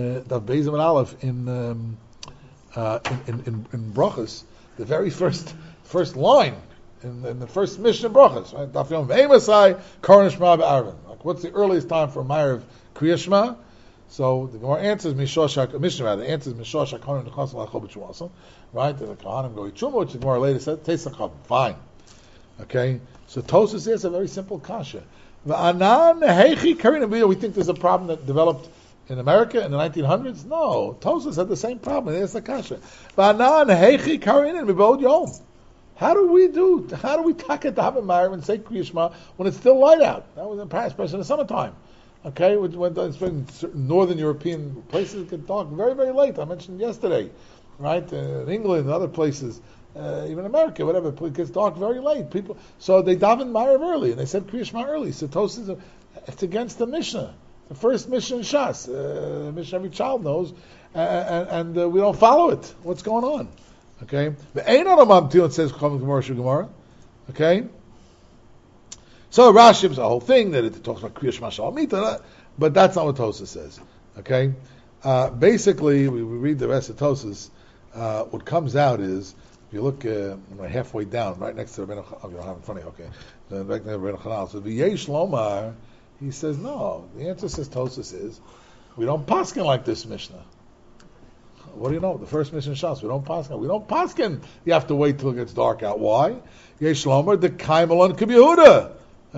in Brachos, the very first line in the first Mishnah Brachos, right? Daf Yom V'Emasai Karan Shema B'Arvin. Like, what's the earliest time for a Ma'ariv Kriya Shema? So the Gemara answers Mishnah answers Mishosh HaKohanim Nechasam L'Chol B'Tshuvasam. Right? The Kohanim go Yitzhuma, which the Gemara later said Teisacham. Fine. Okay. So Tosas is a very simple kasha. V'anan Heichi Karin. We think there's a problem that developed in America in the 1900s. No, Tosas had the same problem. There's the kasha. V'anan Heichi Karin Mibod Yom. How do we take a Daven Ma'ariv and say Kriya Shema when it's still light out? That was in Paris, especially in the summertime. Okay, when certain northern European places get dark very, very late. I mentioned yesterday, right? In England and other places, even America, whatever, it gets dark very late. So they daven Ma'ariv early, and they said Kriya Shema early. So Tosas, it's against the Mishnah, the first Mishnah in Shas. Mishnah every child knows, and we don't follow it. What's going on? Okay, the Ein Adam Amtil says Gemara. Okay. So Rashi is a whole thing that it talks about Kriya Shema Shalomita, but that's not what Tosas says. Okay, basically we read the rest of Tosas. What comes out is if you look halfway down, right next to Rabbeinu Chanal, you don't have it in front of you. Okay, right next to Rabbeinu Chanal. So V'yesh Lomar, he says no. The answer says Tosas is we don't paskin like this Mishnah. What do you know? The first mission Shas, we don't paskin. We don't paskin. You have to wait till it gets dark out. Why? Yesh lomer the kaimelon kibihuda.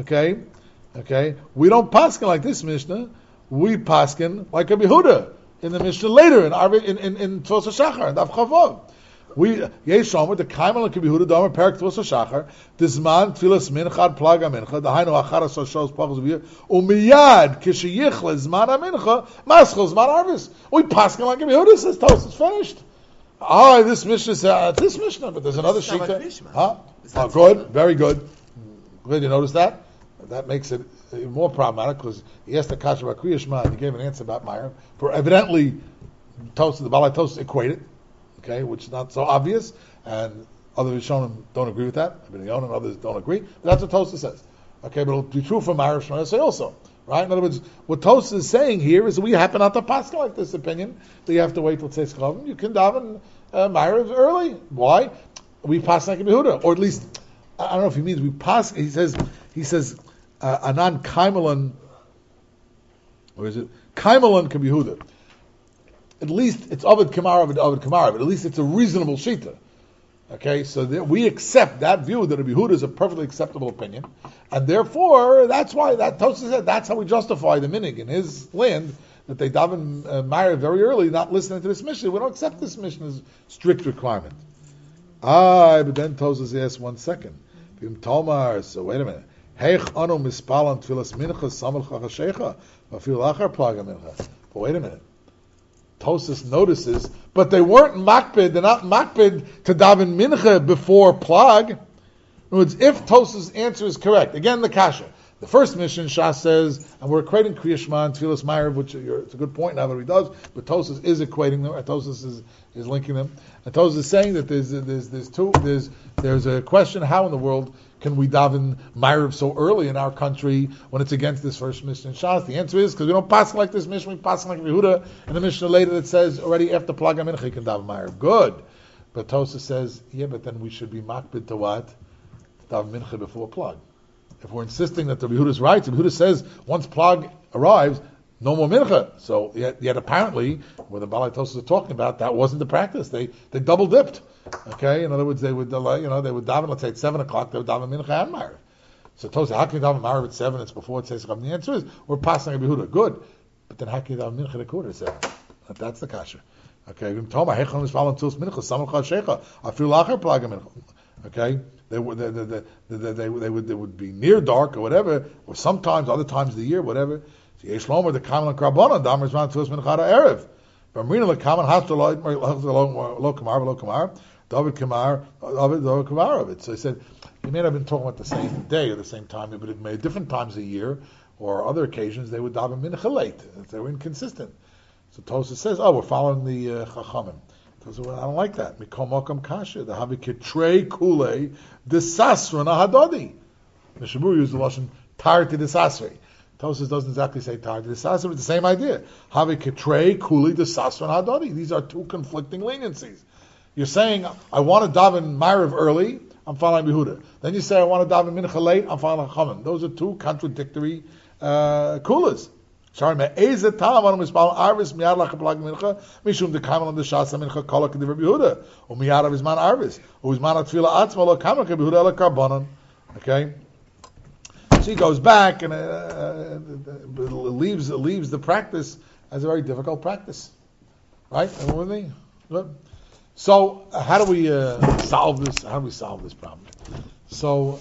Okay. We don't paskin like this Mishnah. We paskin like a Yehuda in the Mishnah later in Tzos HaShachar and Daf Chavav. We yesh lomer the kaimelon kibihuda damer perak Tzos HaShachar dizman tfilas mincha plaga mincha dahainu acharas shos pachos v'yir umiyad kishiyichla zman mincha maschol zman arvis. We paskin like a Yehuda says Tos is finished. This Mishnah says this Mishnah, but there's another shita. Huh? Good, very good. Good, you notice that? That makes it even more problematic because he asked the kasha about Kriya Shema and he gave an answer about Meir. For evidently, the Balai Tosfos equated, okay, which is not so obvious, and other Rishonim don't agree with that. Ibn Yon and others don't agree, but that's what Tosfos says. Okay, but it'll be true for Meir Shema say also, right? In other words, what Tosfos is saying here is we happen not to pass like this opinion that you have to wait till Tzes Chavim. You can daven Meir early. Why? We pass like a Yehuda, or at least I don't know if he means we pass. He says. Anan Kaimelon, or is it Kaimelon Kabihuda? At least it's Ovid Kamar, but at least it's a reasonable shita. Okay, so we accept that view that a Yehuda is a perfectly acceptable opinion, and therefore that's why that Tosfos said that's how we justify the minig in his land that they daven Meir very early, not listening to this mission. We don't accept this mission as strict requirement. But then Tosfos asks 1 second. So wait a minute. Heich anu mispalan tfilas mincha samel chachashecha v'afil achar plaga mincha. But wait a minute. Tosfos notices, but they weren't makpid. They're not makpid to daven mincha before plag. In other words, if Tosfos' answer is correct, again the kasha. The first mission Shas says, and we're equating Kriya Shema and Tfilas Meir, which it's a good point now that he does, but Tosfos is equating them. Tosfos is linking them, and Tosfos is saying that there's a question: how in the world can we daven Meir so early in our country when it's against this first mission in Shas? The answer is because we don't pass like this mission, we pass like Yehuda, and the Mishnah later that says already after Plag HaMincha you can daven Meir. Good, but Tosfos says but then we should be makbid to what? To daven Mincha before Plag. If we're insisting that the Yehuda is right, the Yehuda says once Plag arrives, no more mincha. So yet apparently, what the Balai Tosfos are talking about, that wasn't the practice. They double dipped. Okay, in other words, they would daven. Let's say at 7 o'clock, they would daven mincha and Meir. So Tosfos, how can you daven Meir at 7? It's before it says. The answer is we're passing a Yehuda. Good, but then how can you daven mincha at 7:15? That's the kasha. Okay, okay. They would be near dark or whatever, or sometimes other times of the year, whatever. Yesh lomer the kamen krabona damers man tzuos minchad erev. B'amrina the kamen hafter lo kamar David kamar of it. So he said he may have been talking about the same day or the same time, but it may different times a year or other occasions they would daven mincha late. They were inconsistent. So Tosfos says, we're following the chachamim. I don't like that. Mikol Mokam Kasha, the Havi Kitrei Kule, the Sasra Nahadodi. The Shabur used the Lashon Tar to the Sasri. Tosfos doesn't exactly say Tar to the Sasri, but the same idea. Havi Kitrei Kule, the Sasra Nahadodi. These are two conflicting leniencies. You're saying, I want to daven Ma'ariv early, I'm following Yehuda. Then you say, I want to daven Mincha late, I'm following Chachamim. Those are two contradictory kulas. Sorry, me'ezet talam anu mispal arvis miyad lachaplag mincha mishum dekamal on the shasa mincha kolak the Rabbi Yehuda or miyad of his man arvis or his man atfila atzma lo kamal Rabbi Yehuda la karbonon. Okay, so he goes back and leaves the practice as a very difficult practice, right? Everyone with me? Good. So how do we solve this? How do we solve this problem? So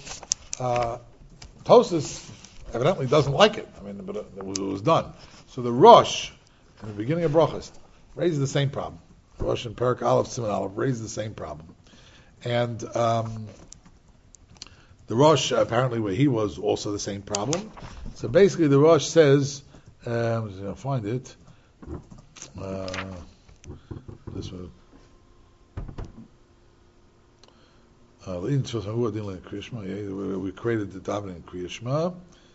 Tosfos evidently doesn't like it. But it was done. So the Rosh, in the beginning of Brachos, raises the same problem. Rosh and Perak Aleph, Siman Aleph raises the same problem. And the Rosh, apparently where he was, also the same problem. So basically the Rosh says, I'm just going to find it, this one. We created the davening in Kriya Shema.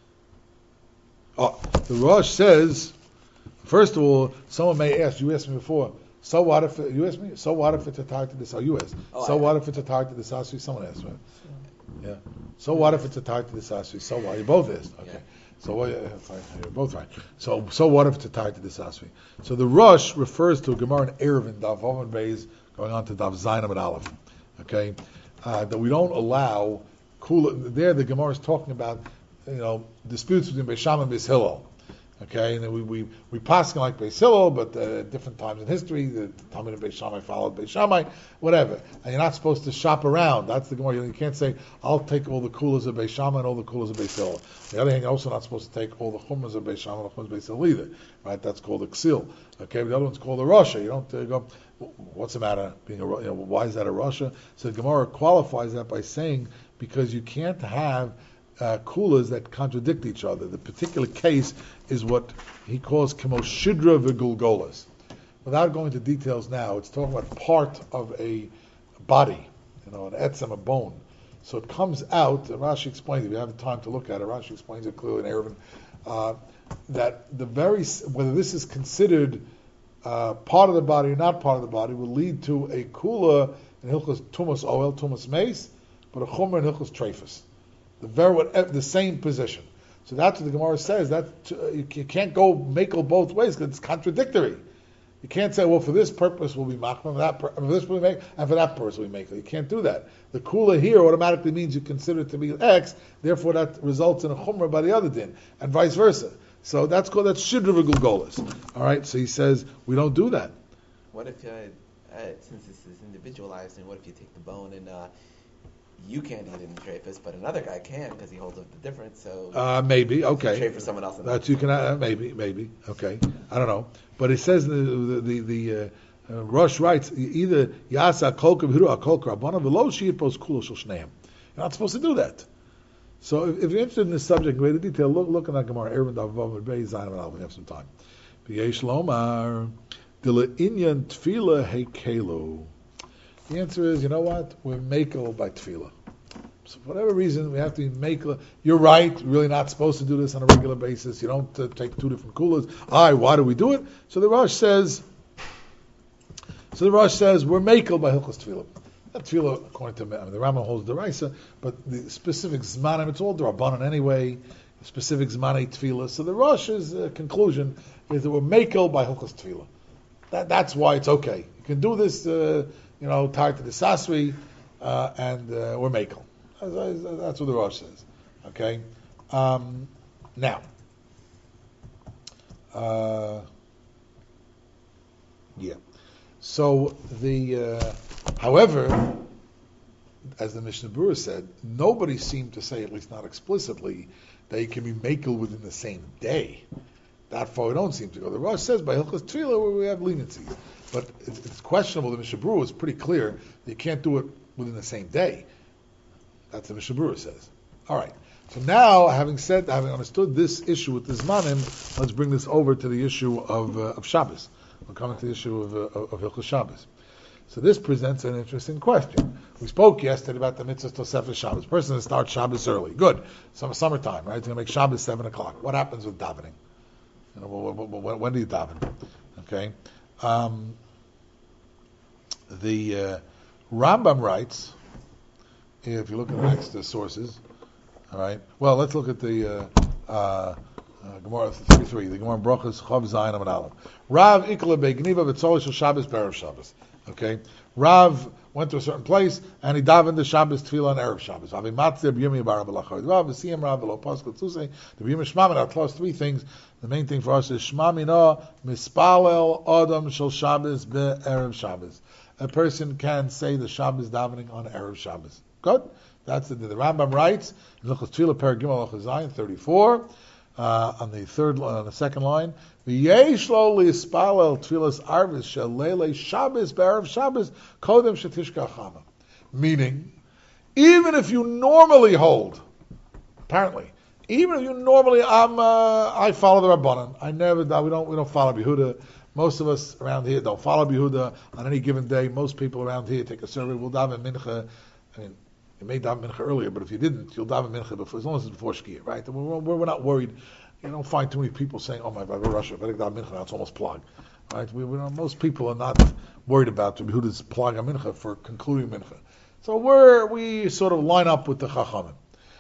The Rosh says, first of all, someone may ask, you asked me before, so what if, you asked me, so what if it's a target to this, you asked, what if it's a target to this Asri? Someone asked, right? Yeah. So what if it's a target to this Asri? So what? You both asked, okay. So fine, you're both right. So what if it's tied to the Sasvi? So the Rosh refers to a Gemara in Eruvin, Daf Vav and Beis, going on to Daf Zayin and Aleph. Okay, that we don't allow kula. There, the Gemara is talking about disputes between Beis Shammai and Beis Hillel. Okay, and then we pass like Beis Hillel, but different times in history, the Talmud and Beis Shammai followed Beis Shammai, whatever. And you're not supposed to shop around. That's the Gemara. You can't say, I'll take all the coolers of Beis Shammai and all the coolers of Beis Hillel. On the other hand, you're also not supposed to take all the chumras of Beis Shammai and the chumras of Beis Hillel either. Right? That's called a ksil. Okay, but the other one's called a rasha. You don't go, what's the matter? Why is that a rasha? So the Gemara qualifies that by saying, because you can't have kulas that contradict each other. The particular case is what he calls kemoshidra v'gulgolas. Without going into details now, it's talking about part of a body, an etzem, a bone. So it comes out, and Rashi explains, if you have the time to look at it, Rashi explains it clearly in Eruvin, that whether this is considered part of the body or not part of the body will lead to a kula in Hilchos Tumas Oel, Tumas Mace, but a chumra in Hilchos Treifus. The same position. So that's what the Gemara says. That you can't go makel both ways because it's contradictory. You can't say, well, for this purpose we'll be machmir, for this we'll make, and for that purpose we'll make. You can't do that. The kula here automatically means you consider it to be X, therefore that results in a chumrah by the other din, and vice versa. So that's shidra v'gulgolas. All right. So he says we don't do that. What if, since this is individualized, and what if you take the bone and you can't eat it in treifus, but another guy can because he holds up the difference. So maybe okay. Trade for someone else. That you can maybe okay. I don't know, but it says the Rosh writes either yasa kolka v'hiru akolka rabbanan v'lo shiyipos kulo shel shneim. You're not supposed to do that. So if you're interested in this subject in greater detail, look at that Gemara. Eruvin Daf Vav and Beis Zayin and Aleph. We have some time. V'yesh lomar dila inyan tefila hekelu. The answer is, you know what? We're makel by tefillah. So for whatever reason, we have to be makel. You're right. We're really not supposed to do this on a regular basis. You don't take two different coolers. Why do we do it? So the Rosh says we're makel by hilchos tefillah. That tefillah, according to the Rambam holds the Raisa, but the specific zmanim, it's all the Rabbanan anyway. The specific zmanei tefillah. So the Rosh's conclusion is that we're makel by hilchos tefillah. That's why it's okay. You can do this. Tied to the Sasri, and we're makel. That's what the Rosh says. Okay? Now, so however, as the Mishnah Berurah said, nobody seemed to say, at least not explicitly, that you can be makel within the same day. That far we don't seem to go. The Rosh says by Hilchos Tefillah where we have leniencies. But it's questionable. The Mishnah Berurah is pretty clear that you can't do it within the same day. That's what the Mishnah Berurah says. All right. So now, having understood this issue with the Zmanim, let's bring this over to the issue of Shabbos. We're coming to the issue of Hilchos Shabbos. So this presents an interesting question. We spoke yesterday about the mitzvah Tosefes Shabbos. Person that starts Shabbos early. Good. Summertime, right? It's going to make Shabbos 7 o'clock. What happens with davening? When do you daven? Okay. The Rambam writes, if you look at the next sources, all right. Well, let's look at the Gemara 33. The Gemara Brachos Chav Zayin Amud Aleph. Rav Ikla Be'Gniva V'Tzol Shel Shabbos B'Erev Shabbos. Okay. Rav went to a certain place and he davened the Shabbos Tefillah on Erev Shabbos. Avi Matzeh B'Yom Yibar B'Lachar. Rav V'Siyam Rav V'Lo Paskel Tzusei. The B'Yom Shema Mina plus three things. The main thing for us is Shema Mina Mispalel Adam Shel Shabbos B'Erev Shabbos. A person can say the Shabbos davening on Erev Shabbos. Good. That's the Rambam writes in Hilchos Tefillah Perek Gimel Hilchos Zayin 34 on the second line. V'yesh lo lispalel tefillas arvis shel leilei Shabbos b'erev Shabbos kodem shetishka chama. Meaning, even if you normally hold, apparently, even if you normally, I follow the Rabbanan. We don't follow Yehuda. Most of us around here don't follow Yehuda on any given day. Most people around here take a survey. We'll daven mincha. I mean, you may daven mincha earlier, but if you didn't, you'll daven mincha before, as long as it's before Shkia, right? And we're not worried. You don't find too many people saying, "Oh my God, Russia, better daven mincha." Now it's almost plag, right? Most people are not worried about Yehuda's plag mincha for concluding mincha. So we sort of line up with the Chachamim.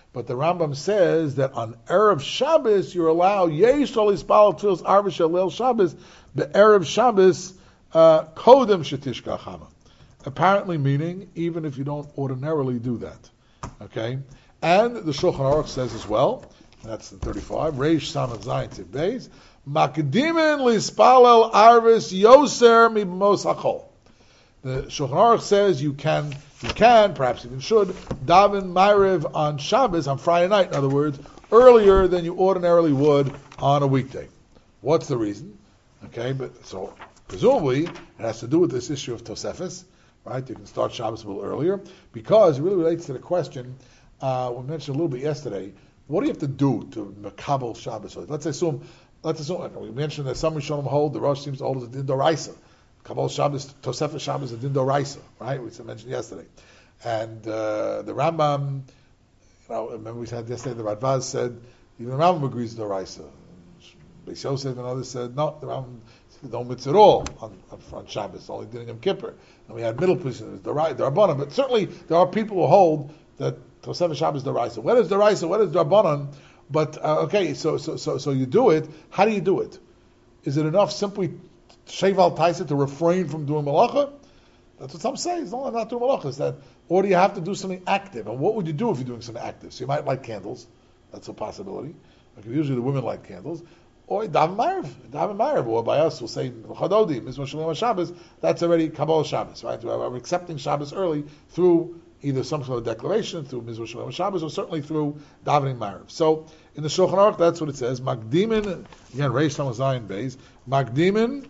But the Rambam says that on Erev Shabbos you're allowed Yesh Shal Yispal Tfilas Arba Shel Leil Shabbos the Erev Shabbos Kodem Shetishka Chama. Apparently meaning even if you don't ordinarily do that. Okay? And the Shulchan Aruch says as well, and that's the 35, Reish Samach Zayin Tiv Beis, Makdimin Lispalel Arvis Yoser Mibmos Hachol. The Shulchan Aruch says you can, perhaps even should, daven Ma'ariv on Shabbos, on Friday night, in other words, earlier than you ordinarily would on a weekday. What's the reason? Okay, but so presumably it has to do with this issue of Tosefes, right? You can start Shabbos a little earlier, because it really relates to the question we mentioned a little bit yesterday. What do you have to do to Makabel Shabbos? Let's assume, we mentioned that some Rishonim hold, the Rosh seems to hold as a Din Doraisa. Kabbalah Shabbos, Tosefes Shabbos, a Din Doraisa, right? We mentioned yesterday. And the Rambam, remember we said yesterday, the Radvaz said, even the Rambam agrees with Doraisa. Beis Yosef and others said, no, the Rambam don't mitzvah at all on Shabbos, only Din Yom Kippur. And we had middle positions, the Rabbanan, but certainly there are people who hold that Tosefes Shabbos is Doraisa. What is Doraisa? What is Rabbanan? But, okay, so you do it. How do you do it? Is it enough simply Sheval Taisa to refrain from doing malacha? That's what some say. It's not doing malacha. It's that, or do you have to do something active? And what would you do if you're doing something active? So you might light candles. That's a possibility. Okay, usually the women light candles. Or daven Ma'ariv. Or by us, we'll say Chadodi, Mizmor Shalom Shabbos. That's already Kabbalah Shabbos, right? We're accepting Shabbos early through either some sort of declaration, through Mizmor Shalom Shabbos, or certainly through davening Ma'ariv. So in the Shulchan Aruch, that's what it says. Magdimin, again, Reish Samach Zayin Beis. Magdimin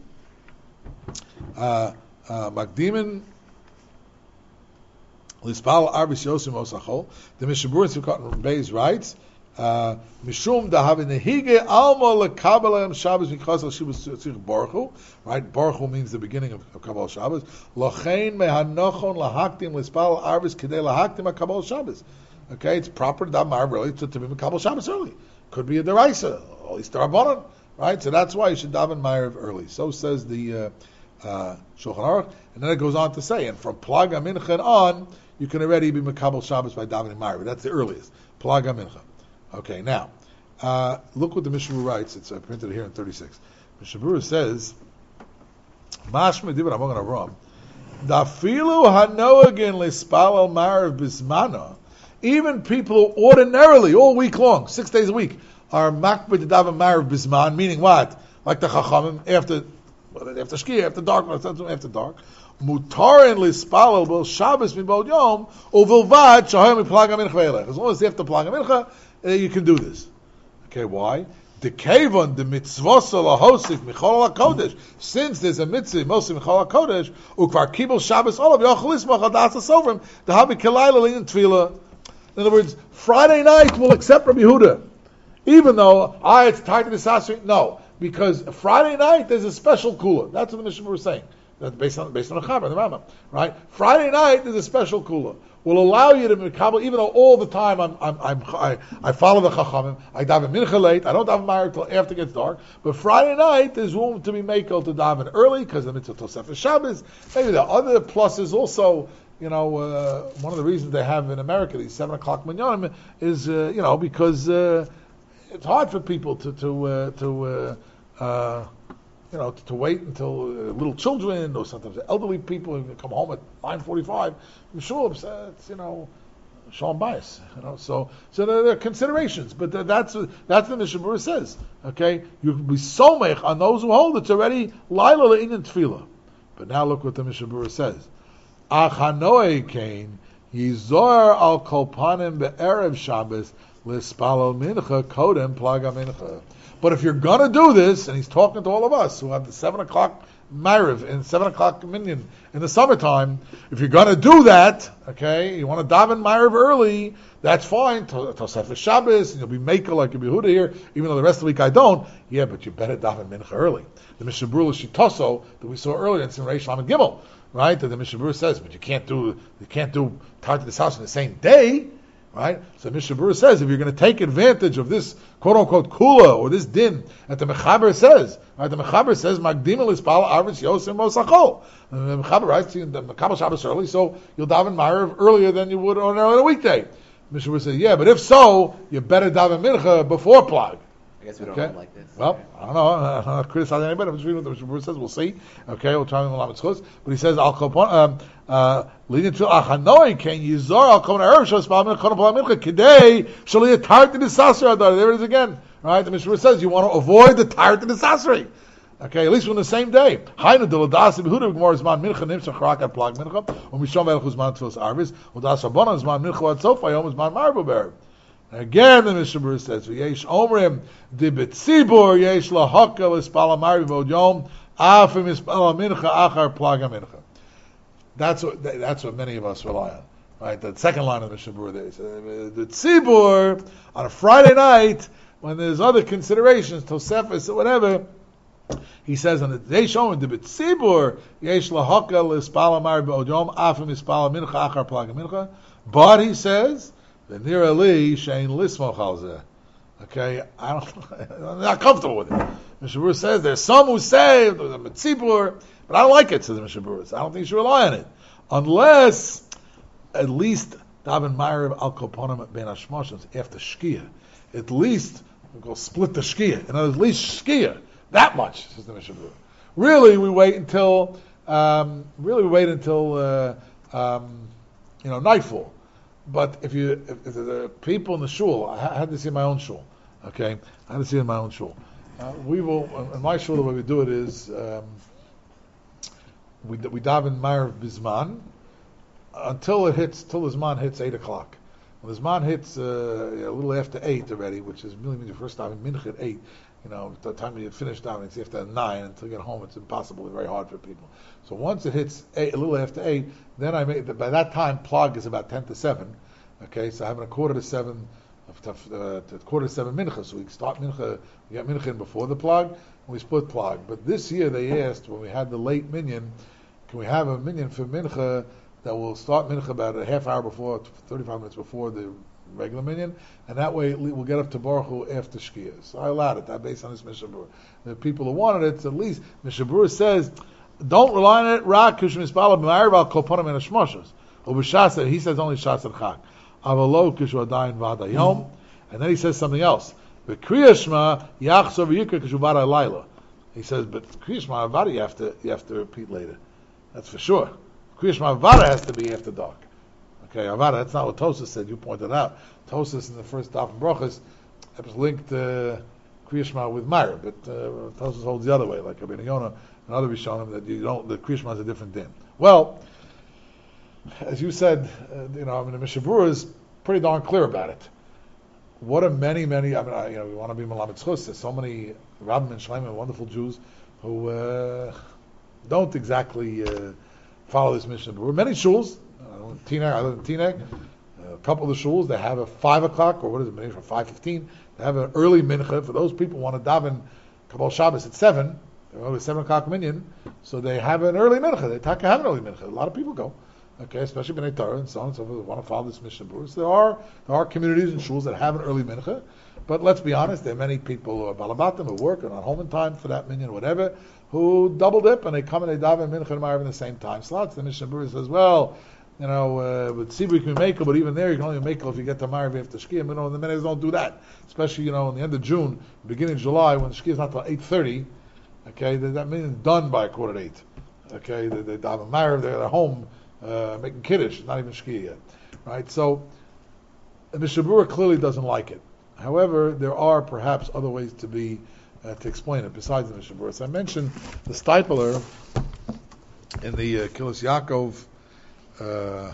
Lispal Arbis Yosim Osachol. The Mishabur in Sukkot Beis writes, Mishum dahavi nehige alma lekabelem Shabbos because of Shabbos tzich Baruch Hu. Right, Baruch Hu means the beginning of Kabbalah Shabbos. Lochein mehanochon lahaktim lispal arbis kedei lahaktim Kabbalah Shabbos. Okay, it's proper to daven Ma'ariv early to be Kabbalah Shabbos early. Could be a deraisa, at least a rabbanon. Right, so that's why you should daven Ma'ariv early. So says the Shulchan Aruch, and then it goes on to say, and from Plaga Mincha on, you can already be Makabel Shabbos by davening Ma'ariv. That's the earliest. Plaga Mincha. Okay, now, look what the Mishabur writes. It's printed here in 36. Mishabur says, Mashma Divad Amon Avram, Dafilu Hanoagin Lispal Ma'ariv Bismana, even people who ordinarily, all week long, 6 days a week, are makbid daven Ma'ariv Bisman, meaning what? Like the Chachamim, after Shkia, after dark, Mutar and Lispal Bel Shabbos Mibol Yom, Uvilvad Shahayim Plaga Mincha Ve'elech. As long as after Plaga Mincha, you can do this. Okay, why? The kevon the mitzvos lahosif michol hakodesh. Since there's a mitzvah mostly michol hakodesh, ukvar kibul Shabbos olav yochel ismach adas asovrim the habi kelayla lin tefillah. In other words, Friday night we'll accept Rabbi Yehuda, even though it's tied to the sasri. No, because Friday night there's a special kula. That's what the Mishnah was saying. That's based on the Chaber, the Rambam, right? Friday night there's a special kula. Will allow you to Mekabel, even though all the time I follow the Chachamim, I daven Mincha late, I don't daven Ma'ariv till after it gets dark, but Friday night there's room to be Mekel to daven early, because the mitzvah Tosefes Shabbos. Maybe there are other pluses also. One of the reasons they have in America these 7 o'clock minyanim is, because it's hard for people to wait until little children or sometimes elderly people who come home at 9:45. I'm sure it's shalom bias. So there are considerations, but that's what the Mishabura says. Okay, you can be somech on those who hold it's already laila le'inyan tefillah. But now look what the Mishabura says. Achanoi kain yizor al kolpanim be'erev Shabbos lispalal mincha kodem plaga mincha. But if you're going to do this, and he's talking to all of us who have the 7 o'clock Ma'ariv and 7 o'clock minyan in the summertime, if you're going to do that, okay, you want to daven Ma'ariv early, that's fine, Tosefes Shabbos, and you'll be maker like Rabbi Yehuda here, even though the rest of the week I don't. Yeah, but you better daven Mincha early. The Mishabur Shitoso that we saw earlier in Reish Lamed Gimel, right, that the Mishabur says, but you can't do Tarot to this house in the same day. Right? So Mishabura says if you're going to take advantage of this quote-unquote kula or this din that the Mechaber says, right? The Mechaber says Magdim Lispal Arvis Yosim Mosachol. The Mechaber writes the Mechaber Shabbos early, so you'll daven Ma'ariv earlier than you would on a weekday. Mishnah Berurah says, yeah, but if so, you better daven mincha before plug. I guess we don't Okay. hold like this. Well, I don't know. I'm not criticizing anybody. I'm just reading what the Mishnah Berurah says. We'll see. Okay, we'll try to Lamed Chutz. But he says, "Al kopon leading to achanoi can yizor al kopon erev shos ba'al mincha kopon mincha kidei shali atart in the sasri adar." There it is again. Right? The Mishnah Berurah says you want to avoid the tart in the sasri. Okay, at least on the same day. Hainu deladasi behuda gemor zman mincha nimshach rak at plug mincha umishom elchus zman tefillas arvis udas rabbanon zman mincha ad sof hayom zman marbu be'erev. Again, the Mishnah Berurah says, "V'yesh omrim di betzibur yesh lahaka l'spala marvi v'od yom afim ispala mincha achar plaga mincha." That's what many of us rely on, right? The second line of the Mishnah Berurah there says, the tzibur on a Friday night when there's other considerations, tosefes or whatever. He says on the yesh omrim di betzibur yesh lahaka l'spala marvi v'od yom afim ispala mincha achar plaga mincha. But he says, the near Ali shein lismoch al zeh. Okay, I'm not comfortable with it. Mishnah Berurah says there's some who say there's a mitzibur, but I don't like it. Says the Mishnah Berurah. I don't think you should rely on it unless at least daven ma'ariv al koponim ben hashmoshes after shkia. At least we'll go split the shkia. And at least shkia that much. Says the Mishnah Berurah. Really, we wait until nightfall. But if the people in the shul, I had to see my own shul. Okay, I had to see in my own shul. We will in my shul. The way we do it is we daven ma'ariv bizman till the zman hits 8:00. When the zman hits a little after 8 already, which is really means the first daven mincha at 8. The time you finish davening, it's after 9 until you get home. It's impossible. It's very hard for people. So once it hits 8, a little after 8, then by that time plug is about 10 to 7. Okay, so having a quarter to 7 mincha. So we start mincha, we get mincha in before the plug, and we split plug. But this year they asked when we had the late minyan, can we have a minyan for mincha that will start mincha about a half hour before, 35 minutes before the regular minyan, and that way we'll get up to Baruch Hu after Shkia. So I allowed it. That based on this Mishnah Berurah. The people who wanted it, at least Mishnah Berurah says, don't rely on it. Rak kushim ispala b'ma'ariv al koponim and hashmoshes. Ub'shasa, he says only shas and chak. Avalo kishu adayin v'ad hayom. And then he says something else. V'kriyas shema yachzor v'yikra kishu v'ad halayla. He says, but kriyas shema avada you have to repeat later. That's for sure. Kriyas shema avada has to be after dark. Okay, Avada, that's not what Tosas said, you pointed out. Tosas in the first daf in Brachos, it was linked Kriya Shema with Meir, but Tosas holds the other way, like Rabbeinu Yonah and other Rishonim, that the Kriya Shema is a different din. Well, as you said, the Mishnah Berurah is pretty darn clear about it. What are many, we want to be Lamed Chutz. There's so many Rabbim and Shleimim, wonderful Jews, who don't exactly follow this Mishnah Berurah. Many shuls, I live in Teaneck. A couple of the shuls, they have a 5 o'clock, or what is it, maybe from 5:15. They have an early mincha. For those people who want to daven Kabbalah Shabbos at 7, they're only 7 o'clock minyan, so they have an early mincha. They have an early mincha. A lot of people go, okay, especially B'nai Torah and so on and so forth. They want to follow this Mishnah Berurah. So there are communities and shuls that have an early mincha, but let's be honest, there are many people who are balabatim, who work and are home in time for that minyan, whatever, who double dip and they come and they daven mincha and ma'ariv in the same time slots. The Mishnah Berurah says, well, with Sibri can make it, but even there you can only make it if you get to Ma'ariv after Shkia. The Menes don't do that. Especially, in the end of June, beginning of July, when Shkia is not till 8:30, okay, that means it's done by 7:45. Okay, they daven Ma'ariv, they're at home, making Kiddush, not even Shkia yet. Right, so, the Mishnah Berurah clearly doesn't like it. However, there are perhaps other ways to explain it, besides the Mishnah Berurah. So I mentioned the Steipler in the Kilos Yaakov, the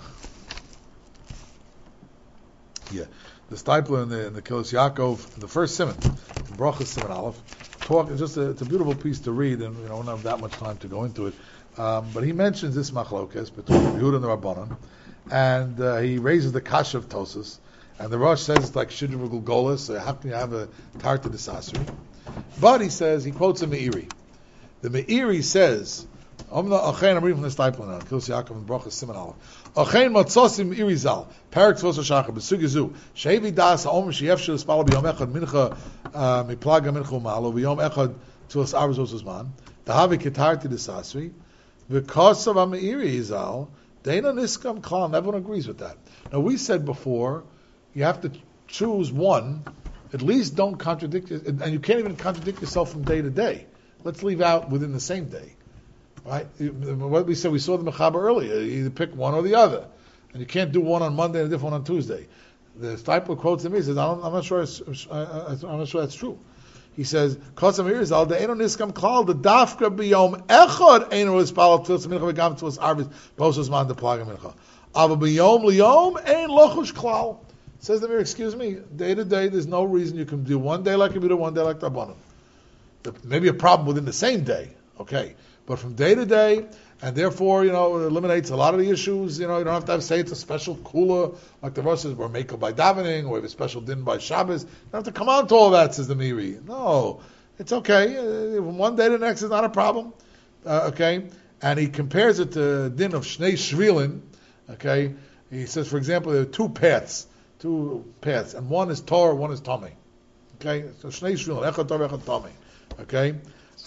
Steipler in the Kilos Yaakov, in the first Siman, in Brachos Siman Aleph, it's a beautiful piece to read, and we don't have that much time to go into it. But he mentions this machlokes between Yehuda and the Rabbanon, and he raises the kasha of Tosas, and the Rosh says it's like Shiddur Gulgolas, so how can you have a Tarta de Sasri? But he says, he quotes a Meiri. The Meiri says, I'm reading from the Steipler now. Kilos Yaakov and Brachos Siman Aleph. Achein matzosim irizal. Parak tzvos hashachar b'sugizu. Shevi das ha'omer sheyefshel espal b'yom echad mincha miplaga mincha umalo b'yom echad tzvos arzos zman. Dahavi ketarti desasri. Because of Meiri izal, deina niskam klam. Everyone agrees with that. Now we said before, You have to choose one. At least don't contradict, and you can't even contradict yourself from day to day. Let's leave out within the same day, right? What we said, we saw the mechaber earlier. You either pick one or the other, and you can't do one on Monday and a different one on Tuesday. The Stipler quotes him. He says, I'm not sure that's true. He says, "Kosam Irizal the Eno Niskam Klal the Dafka Biyom Echad Eno Ispal Tils Mincha V'Gam Tils Arvis Bosas Man the Plaga Mincha Ava Biyom Liyom Ein Lochush Klal." Says the Mir, excuse me, day to day, there's no reason you can do one day like Yehuda, one day like Rabbanan. Maybe a problem within the same day, okay, but from day to day, and therefore, it eliminates a lot of the issues. You don't have to say it's a special kula, like the Rosh says, we're makel by davening, or we have a special din by Shabbos. You don't have to come on to all that, says the Miri. No, it's okay. From one day to the next is not a problem, okay? And he compares it to din of Shnei Shvilin, okay? He says, for example, there are two paths, and one is Torah, one is Tomei. Okay, so Shnei Shvilin, Echad Torah, Echad Tomei. Okay,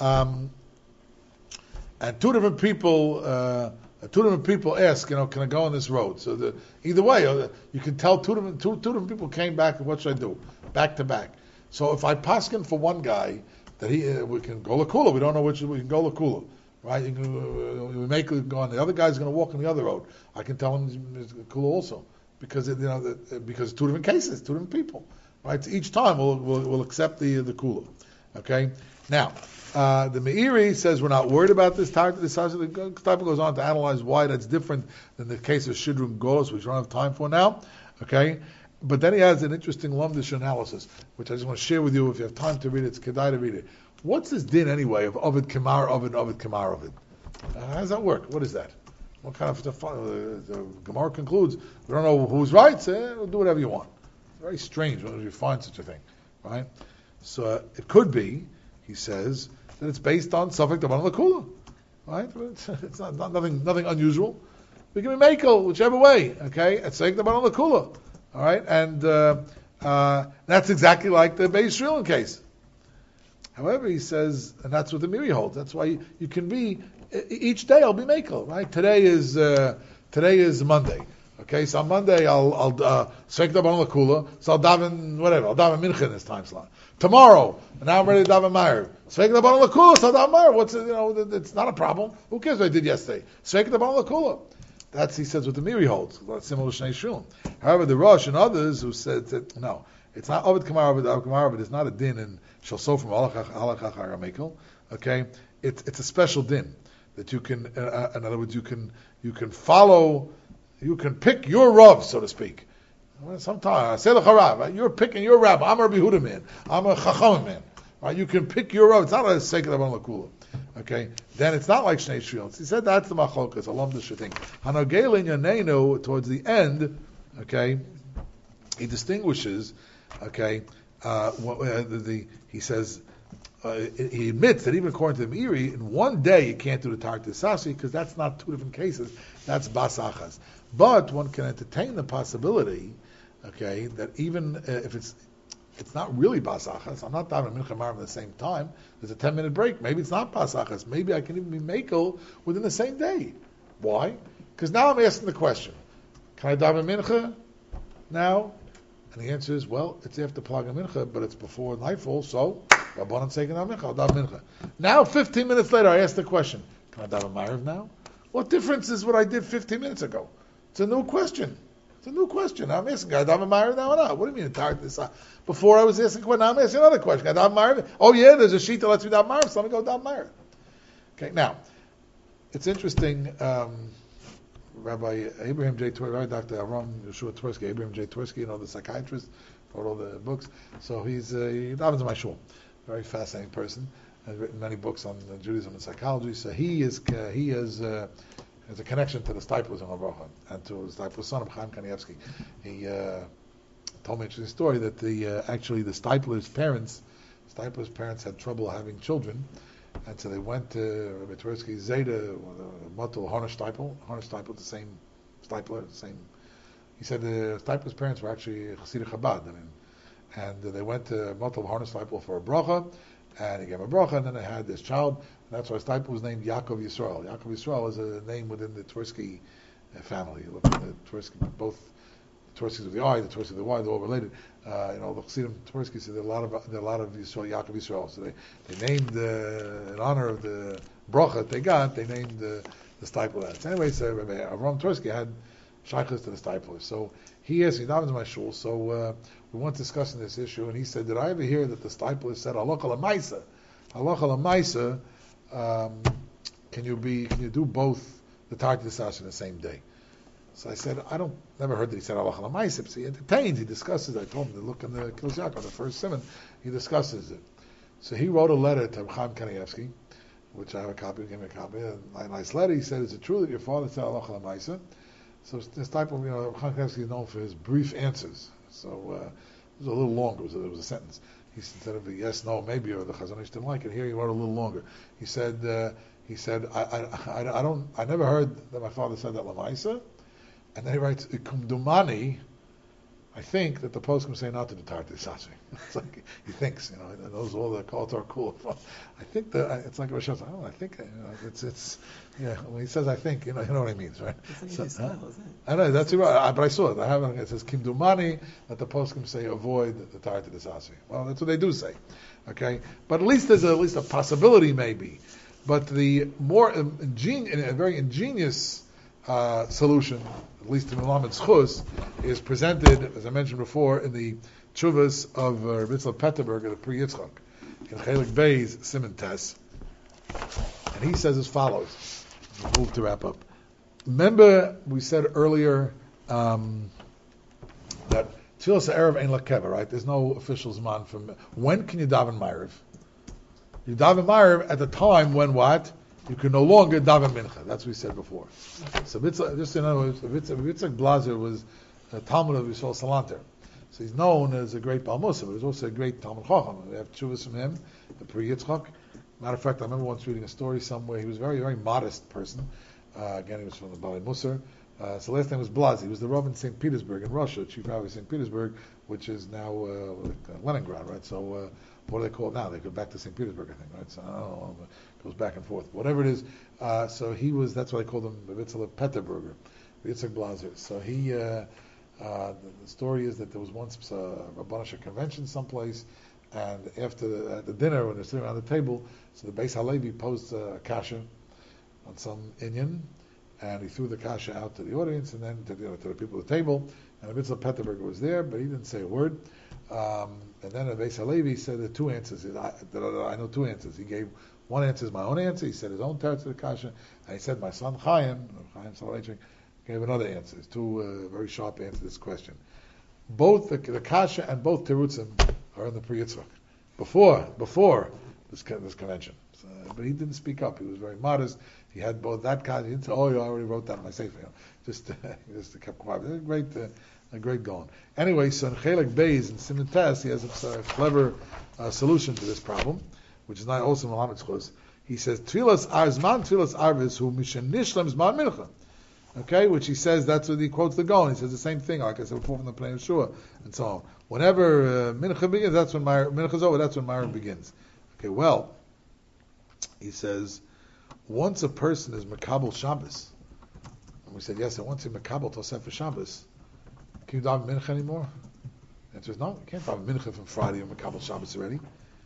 and two different people ask, can I go on this road? So either way, you can tell two different people came back, and what should I do? Back to back. So if I paskin for one guy that we can go Lakula, we don't know which we can go Lakula, right? We make it go on. The other guy's going to walk on the other road. I can tell him it's Kula also. Because because two different cases, two different people, right? So each time we'll accept the kula. Okay. Now the Meiri says we're not worried about this type. The type goes on to analyze why that's different than the case of Shidrum Golos, which we don't have time for now. Okay. But then he has an interesting lumdish analysis, which I just want to share with you. If you have time to read it, it's kedai to read it. What's this din anyway of Ovid Kamar Ovid Kamar Ovid? How does that work? What is that? What kind of stuff? The Gemara concludes, we don't know who's right, so do whatever you want. It's very strange when you find such a thing, right? So it could be, he says, that it's based on Safek Daban Lakula, right? It's not nothing unusual. We can be Mekel, whichever way, okay? It's Safek Daban Lakula, all right? And that's exactly like the Beis Shrilin case. However, he says, and that's what the Miri holds. That's why you can be. Each day I'll be mekel, right? Today is Monday. Okay, so on Monday I'll sveik daven lakula, so I'll daven whatever. I'll daven mincha in this time slot. Tomorrow, now I'm ready to daven ma'ariv. Sveik daven lakula, so I'll daven ma'ariv. It's not a problem. Who cares what I did yesterday? Sveik daven lakula. That's, he says, what the Miri holds. That's similar to Shnei Shulin. However, the Rosh and others who said that no, it's not Ovid Kamar Ovid. It's not a din in Shal Sofrim Halachach Haramekel. Okay, it's a special din. That you can, in other words, you can follow, you can pick your Rav, so to speak. Sometimes, I say Rav, right? You're picking your Rav. I'm a Rabbi Yehuda man. I'm a Chacham man. Right? You can pick your Rav. It's not a sake of the Lakula. Okay? Then it's not like Shnei Shvilin. He said that's the Machlokas, Alam the thing. Hanogel in Yanenu, towards the end, okay, he distinguishes, okay, he says, he admits that even according to the Meiri, in one day you can't do the Tarek Sasi because that's not two different cases. That's Basachas. But one can entertain the possibility, okay, that even if it's not really Basachas, I'm not davening Mincha Marav at the same time. There's a 10-minute break. Maybe it's not Basachas. Maybe I can even be Mekel within the same day. Why? Because now I'm asking the question: can I daven Mincha now? And the answer is, well, it's after Plaga Mincha, but it's before nightfall, so Rabbanan taking out Mincha, I'll daven Mincha. Now, 15 minutes later, I ask the question: can I daven Ma'ariv now? What difference is what I did 15 minutes ago? It's a new question. I'm asking, can I daven Ma'ariv now or not? What do you mean, entire this? Before I was asking, now I'm asking another question. Can I daven Ma'ariv? Oh yeah, there's a sheet that lets me daven Ma'ariv, so let me go daven Ma'ariv. Okay, now, it's interesting. Rabbi Abraham J. Twersky, Rabbi Dr. Avram Yeshua Twersky, Abraham J. Twersky, the psychiatrist, wrote all the books. So he davens in my shul. Very fascinating person. Has written many books on Judaism and psychology. So he has a connection to the Stipler in Avrocha and to the Stipler's son, Chaim Kanievsky. He told me an interesting story that actually the Stipler's parents had trouble having children. And so they went to Rabbi Twersky Zeta, Matul Harnish Steipler, the same Stipler, same. He said the Stipler's parents were actually Chassidic Chabad, and they went to Matul Harnish Steipler for a bracha, and he gave a bracha, and then they had this child, and that's why Steipler was named Yaakov Yisrael. Yaakov Yisrael is a name within the Twersky family. Look at the Twersky, both Tversky's with the I, the Tversky with the Y, they're all related. The Chassidim Tversky said there are a lot of Yisrael, Yaakov Yisrael. So they named in honor of the bracha they got, they named the stipler that. So anyway, so Avram Tversky had shaykhs to the stipler. So he asked me, that was my shul. So we weren't discussing this issue, and he said, did I ever hear that the stipler said halacha l'maisa? Halacha l'maisa, can you do both the Tarti Sasha in the same day? So I said, never heard that he said halacha l'maisa. So he entertains, he discusses. I told him to look in the Kils Yaakov, the first simon, he discusses it. So he wrote a letter to Chaim Kanievsky, which I have a copy, he gave me a copy, a nice letter. He said, is it true that your father said halacha l'maisa? So this type of, Chaim Kanievsky is known for his brief answers. So it was a little longer, it was a sentence. He said, instead of a yes, no, maybe, or the Chazon Ish didn't like it, here he wrote a little longer. He said, I never heard that my father said that l'maisa. And then he writes, Kumdumani, I think that the post can say not to the Tarti Sashi. It's like, he thinks, and those all the calls are cool. I think that, it's like Rosh Hashanah, I think, when he says I think, you know what he means, right? It's like style, isn't it? I know, that's right, but I saw it. I have it says, Kimdumani, that the post can say avoid the Tarti Sashi. Well, that's what they do say. Okay? But at least there's a possibility, maybe. But the more a very ingenious solution, at least in Melamed Schus, is presented, as I mentioned before, in the Tshuvas of Rabbi Yitzchak Petterberger, the Pri Yitzchak, in Chelik Bey's Siman Tes. And he says as follows. We'll move to wrap up. Remember, we said earlier that Tfilas Erev Ein Lakeva, right? There's no official Zman from. When can you daven Ma'ariv? You daven Ma'ariv at the time when what? You can no longer daven mincha. That's what we said before. So just in other words, Yitzchak Blazer was a Talmud of Yisrael Salanter. So he's known as a great Baal Musa, but he's also a great Talmud Chacham. We have tshuvas from him, the Pri Yitzchak. Matter of fact, I remember once reading a story somewhere. He was a very, very modest person. Again, he was from the Bali Musar. So last name was Blaz. He was the Rav in St. Petersburg in Russia, Chief Rabbi of St. Petersburg, which is now Leningrad, right? So what do they call it now? They go back to St. Petersburg, I think, right? So I don't know, it goes back and forth. Whatever it is, so he was, that's why they called him Yitzchak Petterberger, Yitzchak Blazer. So he, the story is that there was once a Rabbanish convention someplace, and after the dinner, when they're sitting around the table, so the Beis Halevi posed a kasha on some inyan, and he threw the kasha out to the audience, and then to the people at the table, and the Yitzchak Petterberger was there, but he didn't say a word. And then the Beis Halevi said the two answers. I know two answers. He gave one answer is my own answer. He said his own teretz to the kasha, and he said my son Chaim Soloveitchik, gave another answer. Two very sharp answers to this question. Both the kasha and both terutzim are in the Pri Yitzchak before this convention. So, but he didn't speak up. He was very modest. He had both that kasha. He didn't say, "Oh, I already wrote that in my sefer." Just kept quiet. A great going. Anyway, so in Chelik Beis and Siman Tes, he has a clever solution to this problem, which is not also Melamed Schus. He says, Tfilas Arvis hu mishenishlam zman mincha. Okay, which he says, that's what he quotes the Gaon. He says the same thing, like I said before from the Pnei Yeshua, and so on. Whenever mincha begins, that's when mincha's over, that's when Ma'ariv begins. Okay, well, he says, once a person is Makabel Shabbos, and we said, yes, and once he's Makabel Tosef Shabbos, can you daven mincha anymore? The answer is no. You can't daven mincha from Friday or Makabel Shabbos already.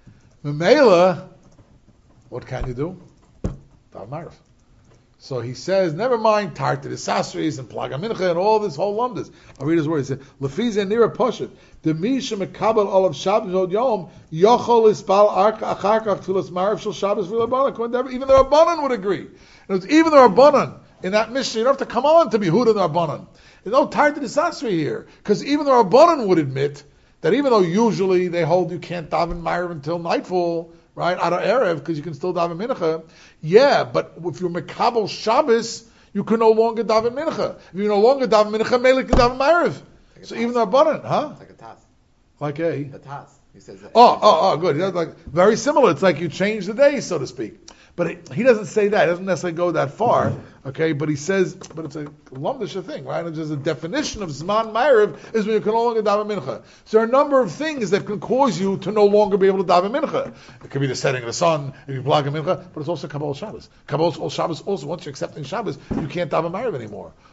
Memela, what can you do? Daven Ma'ariv. So he says, never mind Tarti the Sasris and Plaga Mincha and all this whole lumdas. I'll read his word. He said, Lefiza nira poshet. The Misha Makabel olav Shabbos od Yom Yochol ispal acharkach tfilas Ma'ariv shel Shabbos v'Rabbanan. Even the Rabbanan would agree. Even the Rabbanan in that Mishnah, you don't have to come on to be Huda the Rabbanan. There's no Tarti the Sasri here, because even the Rabbanan would admit that even though usually they hold you can't daven Ma'ariv until nightfall, right, out of Erev, because you can still daven Mincha. Yeah, but if you're Mekabel Shabbos, you can no longer daven Mincha. If you no longer daven Mincha, Melech can daven Ma'ariv. Like so even the Rabbanan, huh? It's like a tas. Like a tas. He says that. Oh, good. That's like very similar. It's like you change the day, so to speak. But he doesn't say that. He doesn't necessarily go that far. Okay, but he says, but it's a lumdish thing, right? It's just a definition of Zman Ma'ariv is when you can no longer daven Mincha. So there are a number of things that can cause you to no longer be able to daven Mincha. It could be the setting of the sun, if you plug a Mincha, but it's also Kabbalah Shabbos. Kabbalah Shabbos also, once you're accepting Shabbos, you can't daven Ma'ariv anymore.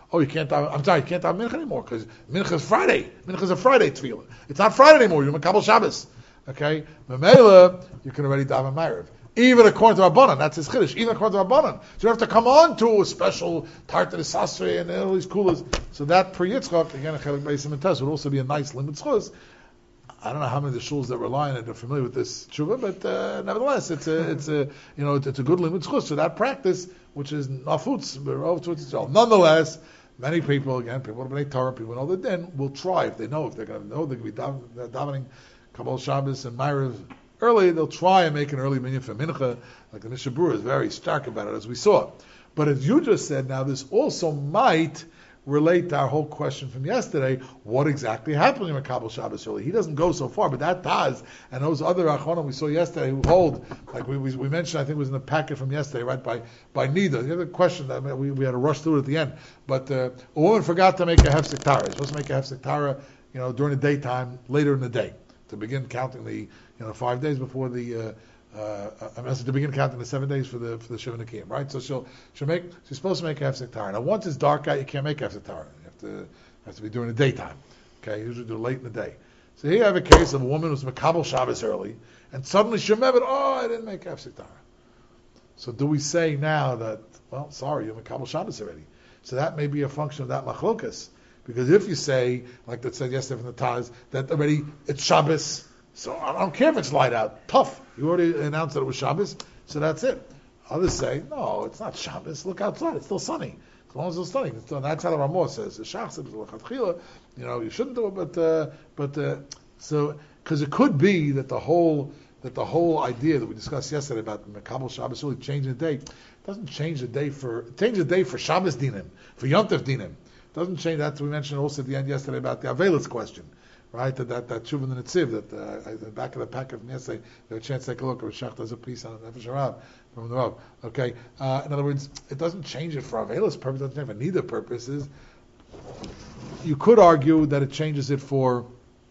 Oh, you can't daven. I'm sorry, you can't daven mincha anymore because mincha is Friday. Mincha is a Friday tefillah. It's not Friday anymore. You're Makabel Shabbos. Okay, Memela, you can already daven Ma'ariv. Even according to Rabbanan, that's his chiddush. Even according to Rabbanan, so you have to come on to a special Tartar Sasre and all these coolers. So that per Yitzchak again, a Chelik Beisim and Tess would also be a nice limit schus. I don't know how many of the shuls that rely on it are familiar with this tshuva, but nevertheless, it's a good limit schus. So that practice, which is nafutz, nonetheless, many people who b'nei Torah, people know the din, will try if they're going to know they're going to be davening Kabbalah Shabbos and Ma'ariv early, they'll try and make an early minyan for mincha, like the Mishnah Berurah is very stark about it, as we saw. But as you just said, now this also might relate to our whole question from yesterday. What exactly happened in Kabbalah Shabbos early? He doesn't go so far, but that Taz and those other Achonim we saw yesterday who hold, like we mentioned, I think it was in the packet from yesterday, right by Nida. The other question that we had to rush through it at the end, but a woman forgot to make a hefsek tara. She's supposed to make a hefsek tara, during the daytime, later in the day, to begin counting the 5 days before the to begin counting the 7 days for the Shiva Nikiyim, right? So she's supposed to make hefsek tara. Now once it's dark out, you can't make hefsek tara. It has to be during the daytime. Okay, usually do it late in the day. So here you have a case of a woman who's Makabel Shabbos early, and suddenly she remembered, I didn't make hefsek tara. So do we say now that, well, sorry, you're Makabel Shabbos already? So that may be a function of that machlokas. Because if you say, like that said yesterday from the Taz, that already it's Shabbos, so I don't care if it's light out. Tough. You already announced that it was Shabbos, so that's it. Others say, no, it's not Shabbos. Look outside. It's still sunny. As long as it's sunny. That's how the Ramah says. The Shach says, you shouldn't do it, but so, because it could be that the whole idea that we discussed yesterday about Makabel Shabbos really changing the day, doesn't change the day for Shabbos dinim, for Yom Tov dinim. Doesn't change that. We mentioned also at the end yesterday about the Avelis question. Right, that Shuv and the Netziv, that the back of the packet from yesterday, they had a chance to take a look. Shach does a piece on Nefesh Harav from the Rav. Okay, in other words, it doesn't change it for Avelis purpose, it doesn't change it for neither purposes. You could argue that it changes it for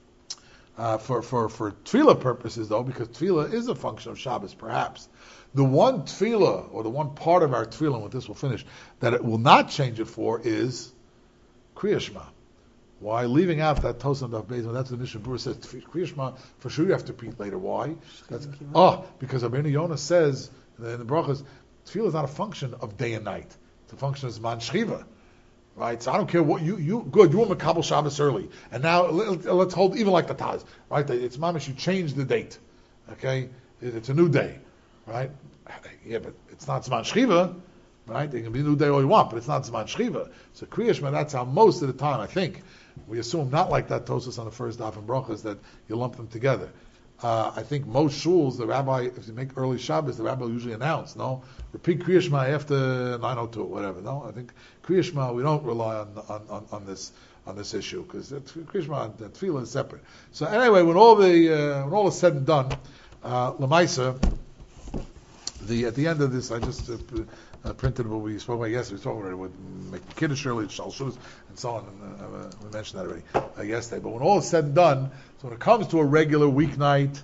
Tefillah purposes, though, because Tefillah is a function of Shabbos, perhaps. The one Tefillah, or the one part of our Tefillah, and with this we'll finish, that it will not change it for is Kriya Shema. Why? Leaving out that Tosam Daf Beis, that's what the Mishnah Berurah says, Kriya Shema, for sure you have to repeat later. Why? Because Rabbeinu Yonah says in the Brachos, Tefillah is not a function of day and night. It's a function of Zman Shchiva. Right? So I don't care what you were Makabel Shabbos early. And now let's hold even like the Taz. Right? It's mamish, you change the date. Okay? It's a new day. Right? Yeah, but it's not Zman Shchiva. Right? It can be a new day all you want, but it's not Zman Shchiva. So Kriya Shema, that's how most of the time, I think, we assume not like that Tosas on the first daf and brachas that you lump them together. I think most shuls, the rabbi, if you make early Shabbos, the rabbi will usually announce, repeat Kriya Shema after 9:02 or whatever. No, I think Kriya Shema, we don't rely on this issue because Kriya Shema and Tefillah is separate. So anyway, when all is said and done, Lamaisa, at the end of this, I just printed what we spoke about yesterday. We talked already with making Kiddush early, Shalshus, and so on. And we mentioned that already yesterday. But when all is said and done, so when it comes to a regular weeknight,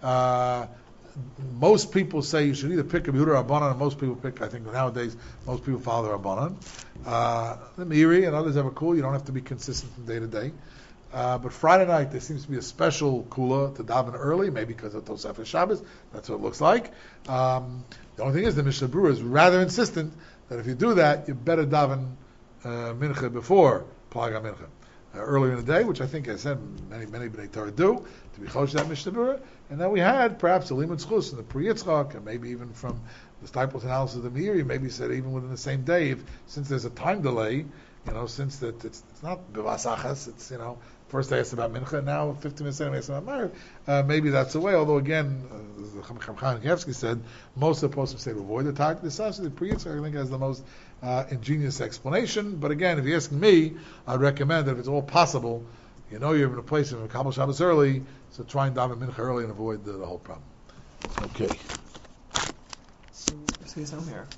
most people say you should either pick a Yehuda Rabbanan, and most people pick, I think nowadays, most people follow the Rabbanan. The Meiri and others have a cool. You don't have to be consistent from day to day. But Friday night, there seems to be a special kula to daven early, maybe because of Tosefes Shabbos. That's what it looks like. The only thing is, the Mishnah Berurah is rather insistent that if you do that, you better daven mincha before Plaga mincha. Earlier in the day, which I think I said many B'nai Torah do, to be chosh that Mishnah Berurah. And then we had perhaps a limud schus in the Pri Yitzchak, and maybe even from the Stiples analysis of the Meiri, maybe said even within the same day, since there's a time delay, since that it's not bevasachas, it's first I asked about mincha, now 15 minutes later I asked about Ma'ariv. Maybe that's the way. Although again, Chacham Kanievsky said most of the poskim say to avoid the Tarek D'Sas. The Pri Yitzchak I think has the most ingenious explanation. But again, if you're asking me, I'd recommend that if it's all possible, you're in a place of Kabbalah Shabbos early, so try and daven mincha early and avoid the whole problem. Okay. So, here.